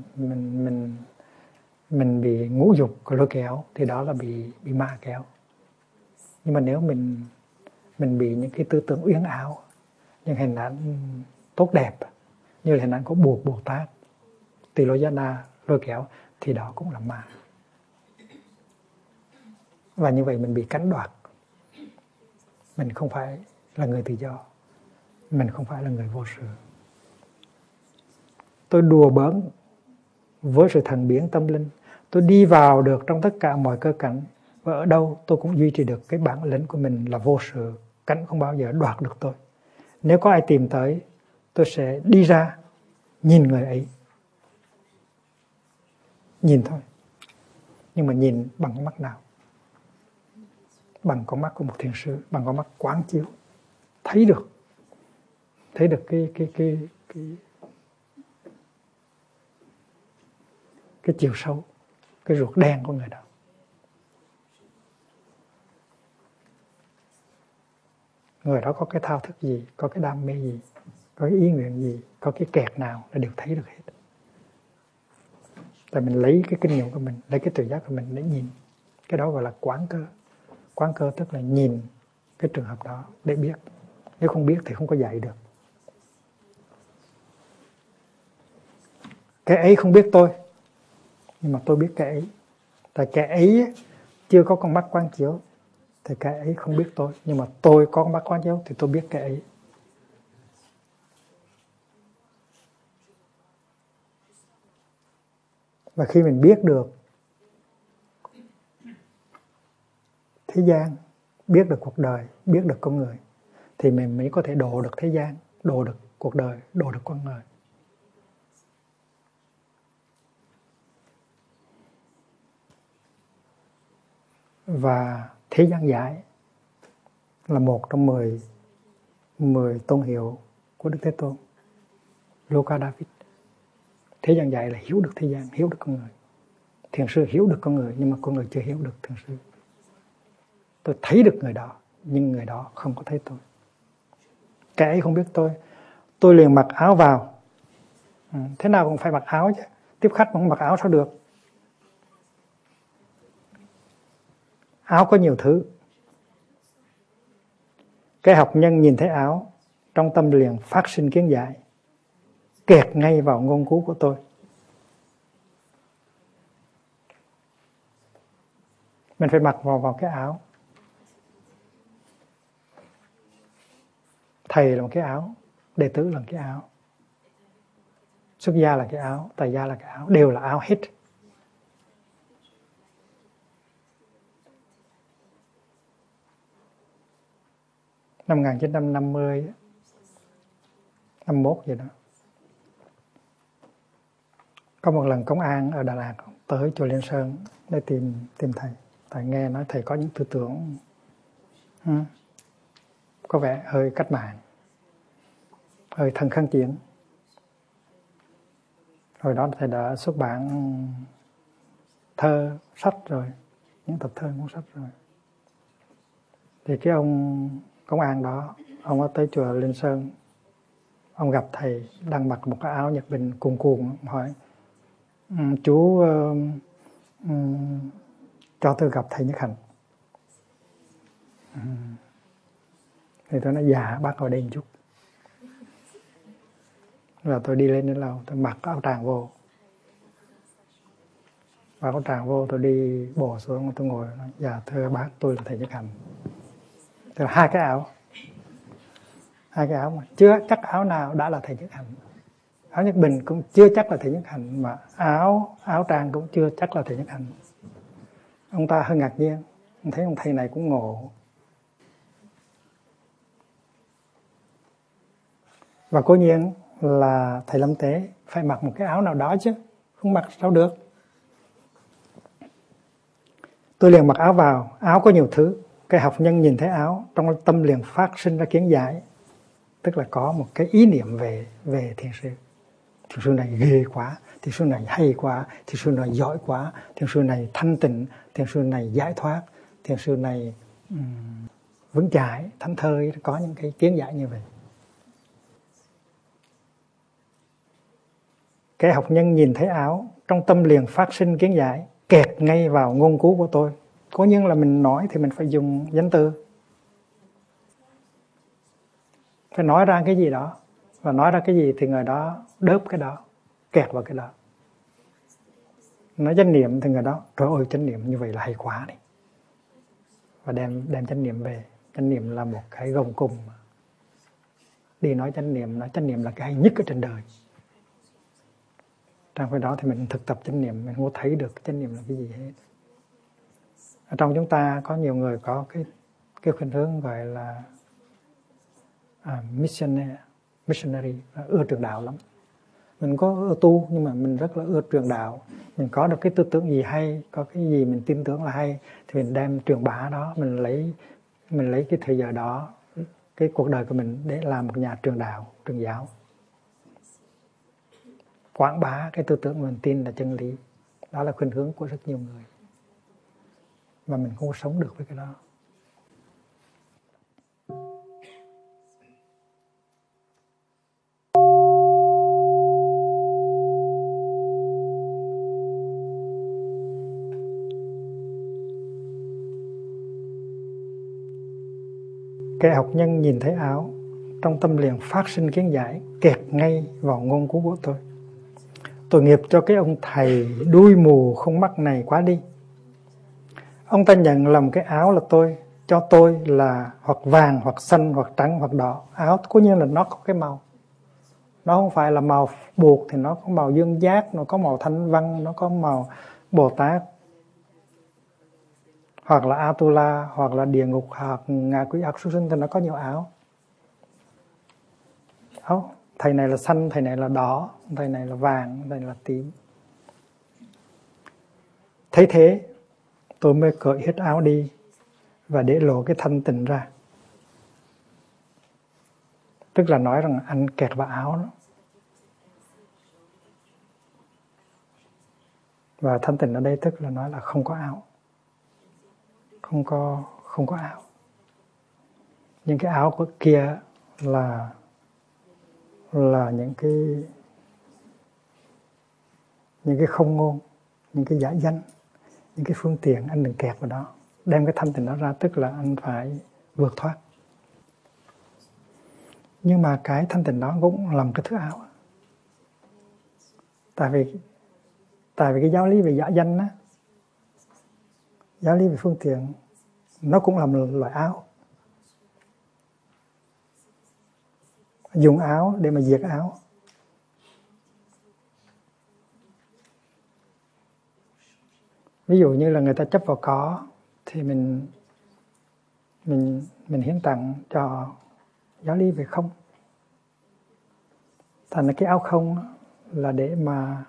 mình bị ngũ dục lôi kéo, thì đó là bị ma kéo. Nhưng mà nếu mình bị những cái tư tưởng uyên áo, những hình ảnh tốt đẹp, như là hình ảnh của Bồ Tát, Tỳ Lô Giá Na lôi kéo, thì đó cũng là ma. Và như vậy mình bị cánh đoạt. Mình không phải là người tự do. Mình không phải là người vô sự. Tôi đùa bỡn với sự thần biến tâm linh. Tôi đi vào được trong tất cả mọi cơ cảnh. Và ở đâu tôi cũng duy trì được cái bản lĩnh của mình là vô sự. Cảnh không bao giờ đoạt được tôi. Nếu có ai tìm tới, tôi sẽ đi ra nhìn người ấy. Nhìn thôi. Nhưng mà nhìn bằng con mắt nào? Bằng con mắt của một thiền sư, bằng con mắt quán chiếu. Thấy được cái chiều sâu, cái ruột đen của người đó. Người đó có cái thao thức gì, có cái đam mê gì, có cái ý nguyện gì, có cái kẹt nào là đều thấy được hết. Tại mình lấy cái kinh nghiệm của mình, lấy cái tự giác của mình để nhìn. Cái đó gọi là quán cơ. Quán cơ tức là nhìn cái trường hợp đó để biết. Nếu không biết thì không có dạy được. Cái ấy không biết tôi, nhưng mà tôi biết cái ấy. Tại cái ấy chưa có con mắt quán chiếu thì cái ấy không biết tôi, nhưng mà tôi có con mắt quán chiếu thì tôi biết cái ấy. Và khi mình biết được thế gian, biết được cuộc đời, biết được con người, thì mình mới có thể độ được thế gian, độ được cuộc đời, độ được con người. Và thế gian giải là một trong 10 tôn hiệu của Đức Thế Tôn. Loka David. Thế gian giải là hiểu được thế gian, hiểu được con người. Thiền sư hiểu được con người, nhưng mà con người chưa hiểu được thiền sư. Tôi thấy được người đó, nhưng người đó không có thấy tôi. Cái ấy không biết tôi liền mặc áo vào. Thế nào cũng phải mặc áo chứ, tiếp khách mà không mặc áo sao được. Áo có nhiều thứ. Cái học nhân nhìn thấy áo, trong tâm liền phát sinh kiến giải, kẹt ngay vào ngôn cú của tôi. Mình phải mặc vào cái áo. Thầy là một cái áo, đệ tử là một cái áo, xuất gia là cái áo, tại gia là cái áo, đều là áo hết. Năm 1950, 51 vậy đó, có một lần công an ở Đà Lạt tới chùa Liên Sơn để tìm thầy. Thầy nghe nói thầy có những tư tưởng có vẻ hơi cách mạng, hơi thân kháng chiến. Hồi đó thầy đã xuất bản thơ, sách rồi, những tập thơ, cuốn sách rồi. Thì cái ông công an đó, ông có tới chùa Liên Sơn, ông gặp thầy đang mặc một cái áo Nhật Bình cuồn cuộn, hỏi chú cho tôi gặp thầy Nhất Hạnh. Thì tôi nói dạ bác ngồi đây một chút. Rồi tôi đi lên đến lầu, tôi mặc áo tràng vô. Và áo tràng vô tôi đi bò xuống, tôi ngồi nói, dạ thưa bác, tôi là thầy Nhất Hạnh. Tức là hai cái áo mà chưa chắc áo nào đã là thầy Nhất Hạnh. Áo Nhật Bình cũng chưa chắc là thầy Nhất Hạnh, mà áo tràng cũng chưa chắc là thầy Nhất Hạnh. Ông ta hơi ngạc nhiên, ông thấy ông thầy này cũng ngộ. Và cố nhiên là thầy Lâm Tế phải mặc một cái áo nào đó chứ, không mặc sao được. Tôi liền mặc áo vào, áo có nhiều thứ. Cái học nhân nhìn thấy áo, trong tâm liền phát sinh ra kiến giải, tức là có một cái ý niệm về thiền sư. Thiền sư này ghê quá, thiền sư này hay quá, thiền sư này giỏi quá, thiền sư này thanh tịnh, thiền sư này giải thoát, thiền sư này vững chãi, thánh thơi, có những cái kiến giải như vậy. Cái học nhân nhìn thấy áo, trong tâm liền phát sinh kiến giải, kẹt ngay vào ngôn cú của tôi. Cố nhiên là mình nói thì mình phải dùng danh từ, phải nói ra cái gì đó, và nói ra cái gì thì người đó đớp cái đó, kẹt vào cái đó. Nói chánh niệm thì người đó, trời ơi chánh niệm như vậy là hay quá đi, và đem chánh niệm về. Chánh niệm là một cái gông cùng, đi nói chánh niệm là cái hay nhất ở trên đời. Trong khi đó thì mình thực tập chánh niệm, mình không có thấy được chánh niệm là cái gì hết. Ở trong chúng ta có nhiều người có cái khuynh hướng gọi là missionary, ưa truyền đạo lắm. Mình có ưa tu nhưng mà mình rất là ưa truyền đạo. Mình có được cái tư tưởng gì hay, có cái gì mình tin tưởng là hay thì mình đem truyền bá đó, mình lấy cái thời giờ đó, cái cuộc đời của mình để làm một nhà truyền đạo, truyền giáo, quảng bá cái tư tưởng mình tin là chân lý. Đó là khuynh hướng của rất nhiều người, mà mình không có sống được với cái đó. Cái học nhân nhìn thấy áo, trong tâm liền phát sinh kiến giải, kẹt ngay vào ngôn cú của tôi. tội nghiệp cho cái ông thầy đuôi mù không mắt này quá đi. Ông ta nhận làm cái áo là cho tôi là hoặc vàng, hoặc xanh, hoặc trắng, hoặc đỏ. Áo cố nhiên là nó có cái màu. Nó không phải là màu buộc, thì nó có màu dương giác, nó có màu thanh văn, nó có màu Bồ Tát, hoặc là Atula, hoặc là địa ngục, hoặc ngạ quỷ ác súc sinh, thì nó có nhiều áo. Thầy này là xanh, thầy này là đỏ, thầy này là vàng, thầy này là tím. Thấy thế, tôi mới cởi hết áo đi và để lộ cái thanh tịnh ra. Tức là nói rằng anh kẹt vào áo đó. Và thanh tịnh ở đây tức là nói là không có áo. Không có áo. Nhưng cái áo của kia là những cái không ngôn, những cái giả danh, những cái phương tiện, anh đừng kẹt vào đó. Đem cái thanh tịnh đó ra, tức là anh phải vượt thoát. Nhưng mà cái thanh tịnh đó cũng là một cái thứ áo. Tại vì cái giáo lý về giả danh á, giáo lý về phương tiện, nó cũng là một loại áo. Dùng áo để mà diệt áo. Ví dụ như là người ta chấp vào có, thì mình hiến tặng cho giáo lý về không. Thành ra cái áo không là để mà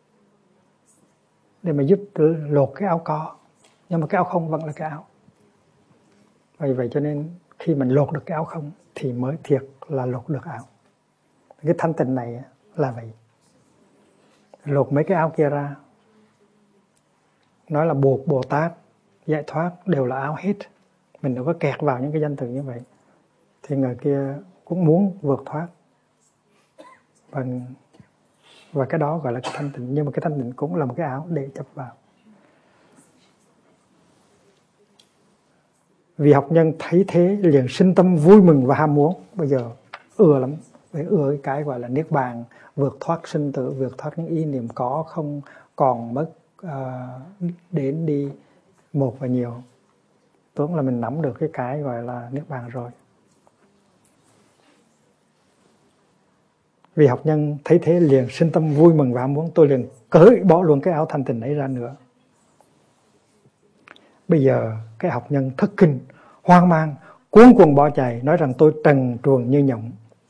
giúp lột cái áo có. Nhưng mà cái áo không vẫn là cái áo. Vì vậy cho nên khi mình lột được cái áo không thì mới thiệt là lột được áo. Cái thanh tịnh này là vậy. Lột mấy cái áo kia ra, nói là buộc Bồ Tát, giải thoát đều là áo hết. Mình đâu có kẹt vào những cái danh từ như vậy. Thì người kia cũng muốn vượt thoát. Và cái đó gọi là cái thanh tịnh. Nhưng mà cái thanh tịnh cũng là một cái áo để chấp vào. Vì học nhân thấy thế liền sinh tâm vui mừng và ham muốn. Bây giờ ưa lắm. Ưa cái gọi là niết bàn, vượt thoát sinh tử, vượt thoát những ý niệm có không còn mất, đến đi một và nhiều. Tưởng là mình nắm được cái gọi là niết bàn rồi. Vì học nhân thấy thế liền sinh tâm vui mừng và ham muốn. Tôi liền cởi bỏ luôn cái áo thanh tịnh ấy ra nữa. Bây giờ cái học nhân thất kinh, hoang mang, cuống cuồng bỏ chạy, nói rằng tôi trần truồng như nhộng.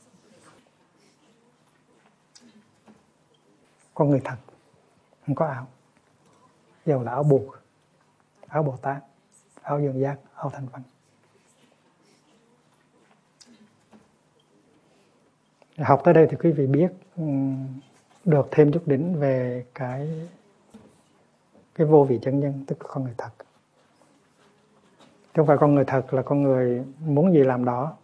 Con người thật, không có áo. Dầu là áo buộc, áo Bồ Tát, áo dương giác, áo thanh văn. Học tới đây thì quý vị biết được thêm chút đỉnh về cái vô vị chân nhân, tức là con người thật. Chứ không phải con người thật là con người muốn gì làm đó.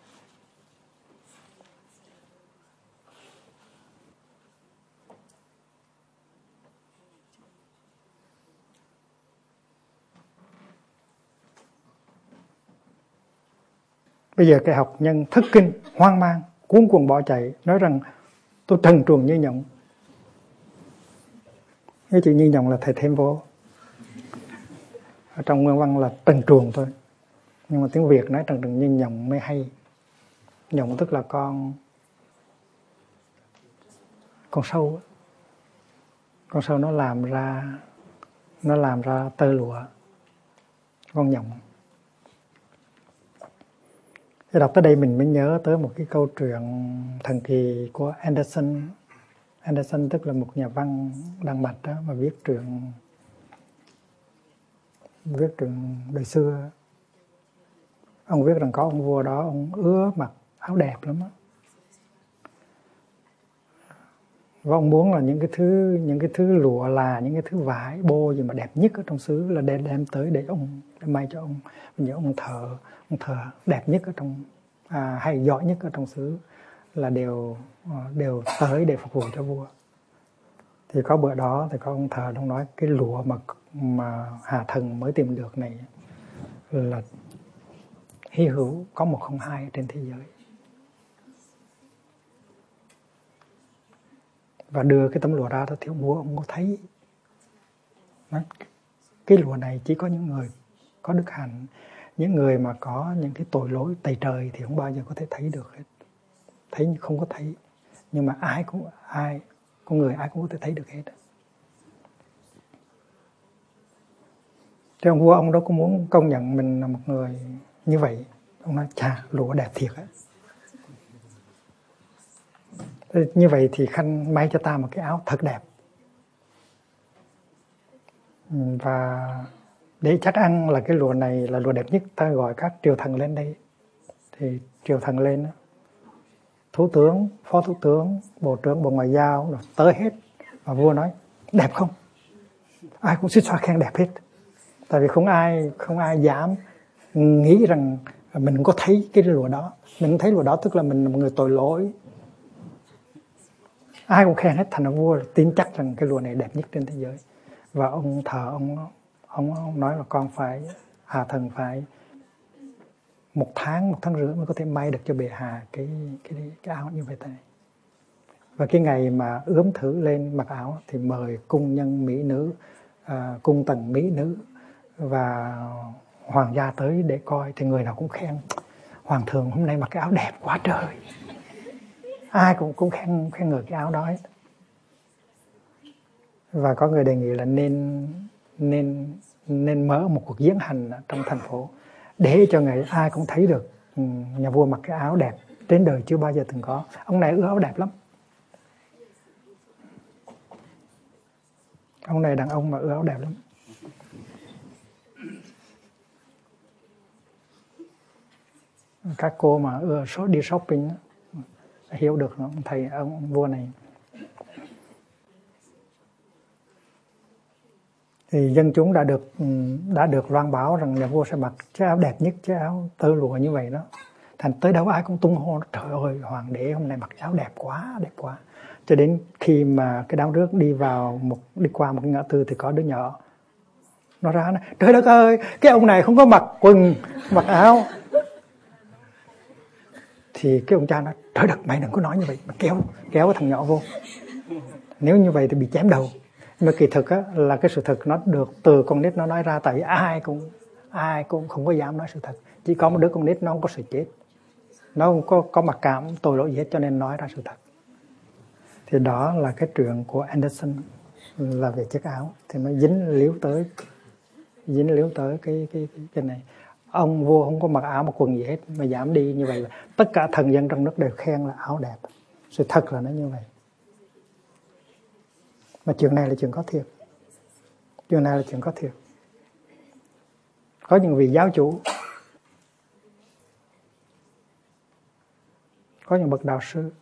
Bây giờ cái học nhân thất kinh, hoang mang, cuống cuồng bỏ chạy, nói rằng tôi trần truồng như nhộng. Cái chữ như nhộng là thầy thêm vô. Ở trong nguyên văn là trần truồng thôi. Nhưng mà tiếng Việt nói trần truồng như nhộng mới hay. Nhộng tức là con sâu. Con sâu nó làm ra tơ lụa. Con nhộng. Khi đọc tới đây mình mới nhớ tới một cái câu chuyện thần kỳ của Anderson. Anderson tức là một nhà văn Đan Mạch đó, mà viết truyện đời xưa. Ông viết rằng có ông vua đó, ông ưa mặc áo đẹp lắm á. Và ông muốn là những cái thứ lụa là những cái thứ vải bô gì mà đẹp nhất ở trong xứ là đem tới để may cho ông. Những ông thợ đẹp nhất ở trong hay giỏi nhất ở trong xứ là đều tới để phục vụ cho vua. Thì có bữa đó thì có ông thợ ông nói cái lụa mà Hà Thần mới tìm được này là hy hữu, có 102 trên thế giới. và đưa cái tấm lụa ra đó, thì ông vua ông có thấy nói, cái lụa này chỉ có những người có đức hạnh, những người mà có những cái tội lỗi tày trời thì không bao giờ có thể thấy được hết. Thấy không có thấy, nhưng mà con người ai cũng có thể thấy được hết. Thì ông vua ông đâu có muốn công nhận mình là một người như vậy. Ông nói chà, lụa đẹp thiệt á. Như vậy thì khanh may cho ta một cái áo thật đẹp. Và để chắc ăn là cái lụa này là lụa đẹp nhất, ta gọi các triều thần lên đây. Thì triều thần lên, thủ tướng, phó thủ tướng, bộ trưởng bộ ngoại giao rồi tới hết. Và vua nói đẹp không? Ai cũng suýt xoa khen đẹp hết. Tại vì không ai dám nghĩ rằng mình không có thấy cái lụa đó. Mình không thấy lụa đó tức là mình là một người tội lỗi. Ai cũng khen hết, thành ra vua tin chắc rằng cái lụa này đẹp nhất trên thế giới. Và ông thợ ông nói là con phải, hạ thần phải một tháng rưỡi mới có thể may được cho bệ hạ cái áo như vậy này. Và cái ngày mà ướm thử lên mặc áo thì mời cung nhân mỹ nữ, cung tần mỹ nữ và hoàng gia tới để coi, thì người nào cũng khen hoàng thượng hôm nay mặc cái áo đẹp quá trời. Ai cũng khen ngợi cái áo đó hết. Và có người đề nghị là nên mở một cuộc diễn hành trong thành phố để cho người ai cũng thấy được nhà vua mặc cái áo đẹp trên đời chưa bao giờ từng có. Ông này ưa áo đẹp lắm. Ông này đàn ông mà ưa áo đẹp lắm. Các cô mà ưa đi shopping hiểu được ông thầy, ông vua này. Thì dân chúng đã được loan báo rằng nhà vua sẽ mặc chiếc áo đẹp nhất, chiếc áo tơ lụa như vậy đó. Thành tới đâu ai cũng tung hô, trời ơi, hoàng đế hôm nay mặc áo đẹp quá, đẹp quá. Cho đến khi mà cái đám rước đi qua một cái ngã tư thì có đứa nhỏ nó ra nói, trời đất ơi, cái ông này không có mặc quần, mặc áo. Thì cái ông cha nói, trời đất, mày đừng có nói như vậy, mà kéo cái thằng nhỏ vô. Nếu như vậy thì bị chém đầu. Nhưng mà kỳ thực á, là cái sự thật nó được từ con nít nó nói ra, tại vì ai cũng không có dám nói sự thật. Chỉ có một đứa con nít nó không có sự chết, nó không có mặc cảm tội lỗi gì hết, cho nên nói ra sự thật. Thì đó là cái chuyện của Anderson là về chiếc áo, thì nó dính líu tới cái này. Ông vua không có mặc áo mặc quần gì hết mà dám đi như vậy, tất cả thần dân trong nước đều khen là áo đẹp. Sự thật là nó như vậy. Mà chuyện này là chuyện có thiệt. Có những vị giáo chủ, có những bậc đạo sư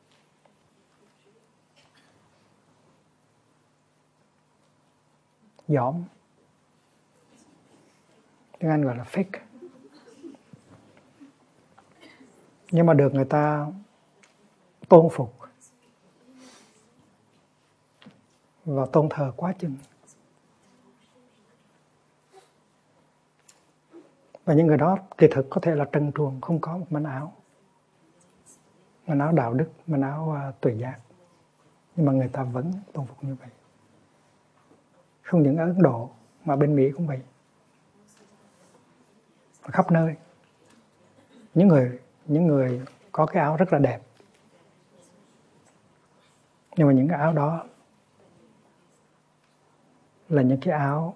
dỏm, tiếng Anh gọi là fake, nhưng mà được người ta tôn phục và tôn thờ quá chừng. Và những người đó kỳ thực có thể là trần truồng, không có một mảnh áo đạo đức, mảnh áo tuệ giác, nhưng mà người ta vẫn tôn phục như vậy. Không những ở Ấn Độ mà bên Mỹ cũng vậy, khắp nơi những người có cái áo rất là đẹp, nhưng mà những cái áo đó là những cái áo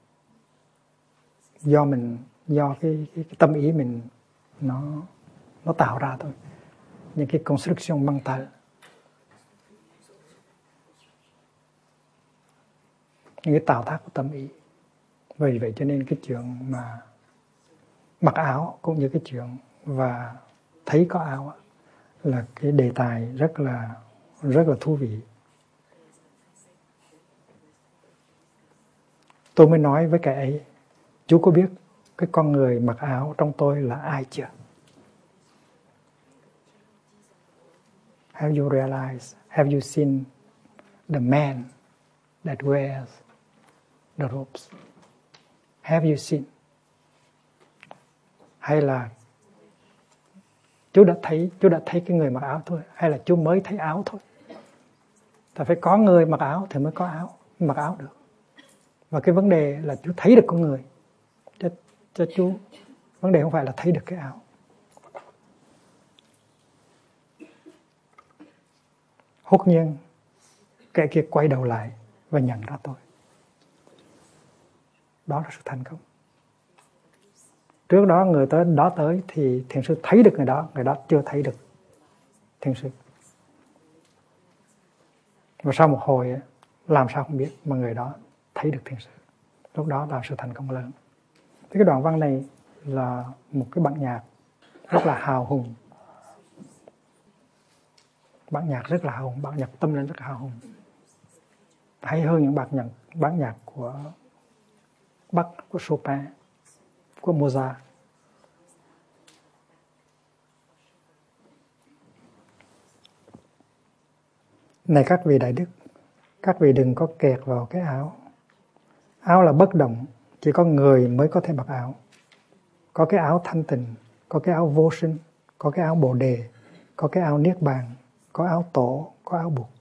do cái tâm ý mình nó tạo ra thôi, những cái construction mental, những cái tạo tác của tâm ý. Vì vậy cho nên cái chuyện mà mặc áo cũng như cái chuyện và thấy có áo là cái đề tài rất là thú vị. Tôi mới nói với cái ấy, chú có biết cái con người mặc áo trong tôi là ai chưa? Have you realized, have you seen the man that wears the robes? Have you seen? Hay là chú đã thấy cái người mặc áo thôi, hay là chú mới thấy áo thôi? Ta phải có người mặc áo thì mới có áo, mặc áo được. Và cái vấn đề là chú thấy được con người. Cho chú, vấn đề không phải là thấy được cái áo. Hốt nhiên kẻ kia quay đầu lại và nhận ra tôi. Đó là sự thành công. Trước đó người đó tới thì thiền sư thấy được người đó chưa thấy được thiền sư. Và sau một hồi làm sao không biết mà người đó thấy được thiền sư. Lúc đó là sự thành công lớn. Thì cái đoạn văn này là một cái bản nhạc rất là hào hùng. Bản nhạc rất là hào hùng, bản nhạc tâm linh rất là hào hùng. Hay hơn những bản nhạc của Bach, của Chopin, của Mozart. Này các vị đại đức, các vị đừng có kẹt vào cái áo. Áo là bất động, chỉ có người mới có thể mặc áo. Có cái áo thanh tịnh, có cái áo vô sinh, có cái áo bồ đề, có cái áo niết bàn, có áo tổ, có áo Bụt.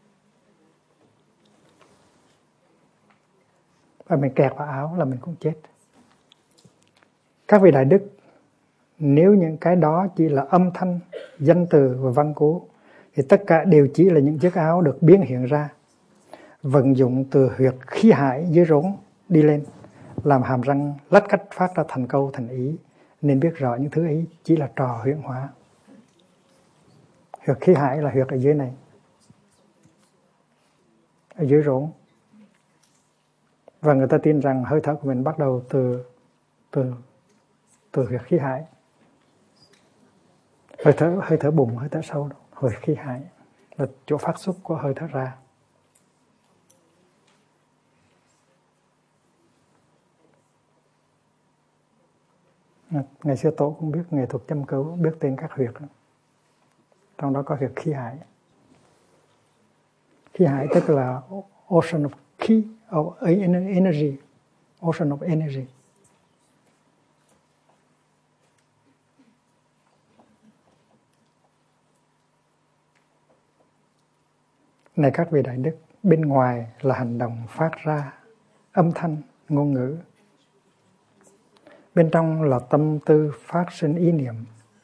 Và mình kẹt vào áo là mình cũng chết. Các vị đại đức, nếu những cái đó chỉ là âm thanh, danh từ và văn cú, thì tất cả đều chỉ là những chiếc áo được biến hiện ra, vận dụng từ huyệt khí hải dưới rốn đi lên, làm hàm răng lách cách phát ra thành câu thành ý, nên biết rõ những thứ ấy chỉ là trò huyễn hóa. Huyệt khí hải là huyệt ở dưới này, ở dưới rốn. Và người ta tin rằng hơi thở của mình bắt đầu từ huyệt khí hải. Hơi thở bùng, hơi thở sâu, huyệt khí hải là chỗ phát xuất của hơi thở ra. Ngày xưa Tổ cũng biết nghệ thuật châm cứu, biết tên các huyệt. Trong đó có huyệt khí hải. Khí hải tức là ocean of ki, of energy, ocean of energy. Này các vị đại đức, bên ngoài là hành động phát ra âm thanh, ngôn ngữ. Bên trong là tâm tư phát sinh ý niệm.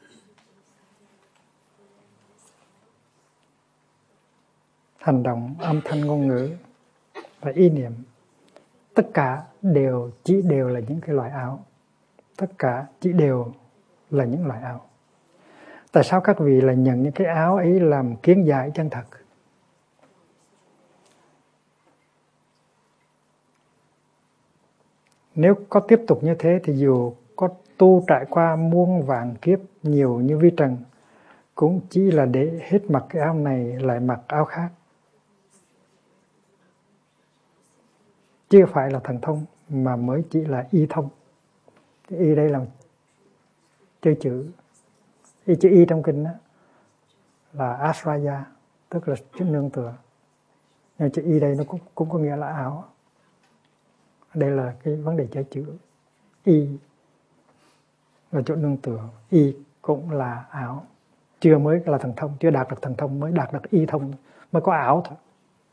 Hành động, âm thanh, ngôn ngữ và ý niệm, tất cả chỉ đều là những cái loại áo. Tất cả chỉ đều là những loại áo. Tại sao các vị lại nhận những cái áo ấy làm kiến giải chân thật? Nếu có tiếp tục như thế thì dù có tu trải qua muôn vạn kiếp nhiều như vi trần, cũng chỉ là để hết mặc cái áo này lại mặc áo khác. Chưa phải là thần thông mà mới chỉ là y thông. Cái y đây là chơi chữ. Chữ y trong kinh đó là asraya, tức là chữ nương tựa. Nhưng chữ y đây nó cũng có nghĩa là áo. Đây là cái vấn đề chơi chữ. Y là chỗ nương tựa, y cũng là áo. Chưa mới là thần thông, chưa đạt được thần thông, mới đạt được y thông, mới có áo thôi.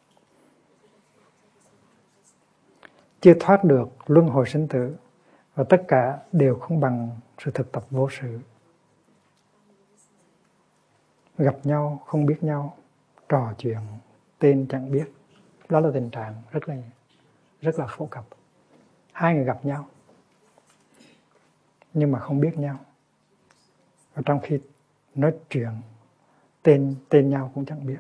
Chưa thoát được luân hồi sinh tử, và tất cả đều không bằng sự thực tập vô sự. Gặp nhau không biết nhau, trò chuyện tên chẳng biết. Đó là tình trạng rất là phổ cập. Hai người gặp nhau nhưng mà không biết nhau, và trong khi nói chuyện tên nhau cũng chẳng biết.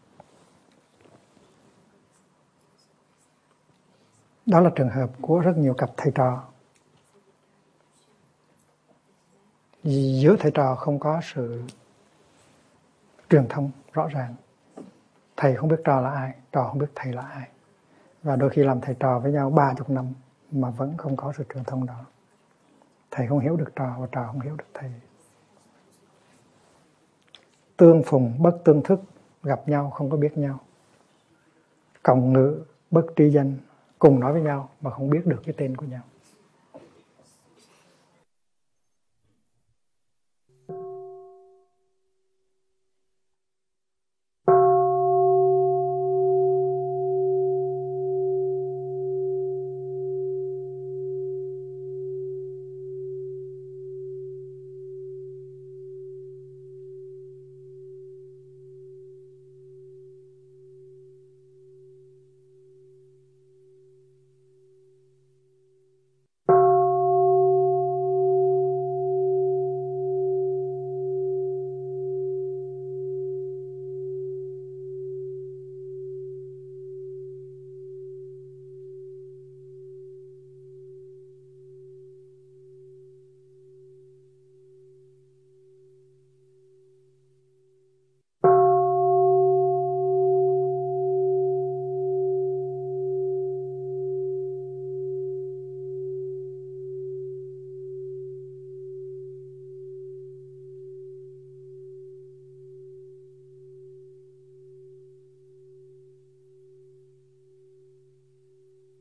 Đó là trường hợp của rất nhiều cặp thầy trò. Giữa thầy trò không có sự truyền thông rõ ràng. Thầy không biết trò là ai, trò không biết thầy là ai. Và đôi khi làm thầy trò với nhau 30 năm mà vẫn không có sự truyền thông đó. Thầy không hiểu được trò và trò không hiểu được thầy. Tương phùng bất tương thức, gặp nhau không có biết nhau. Cộng ngữ bất tri danh, cùng nói với nhau mà không biết được cái tên của nhau.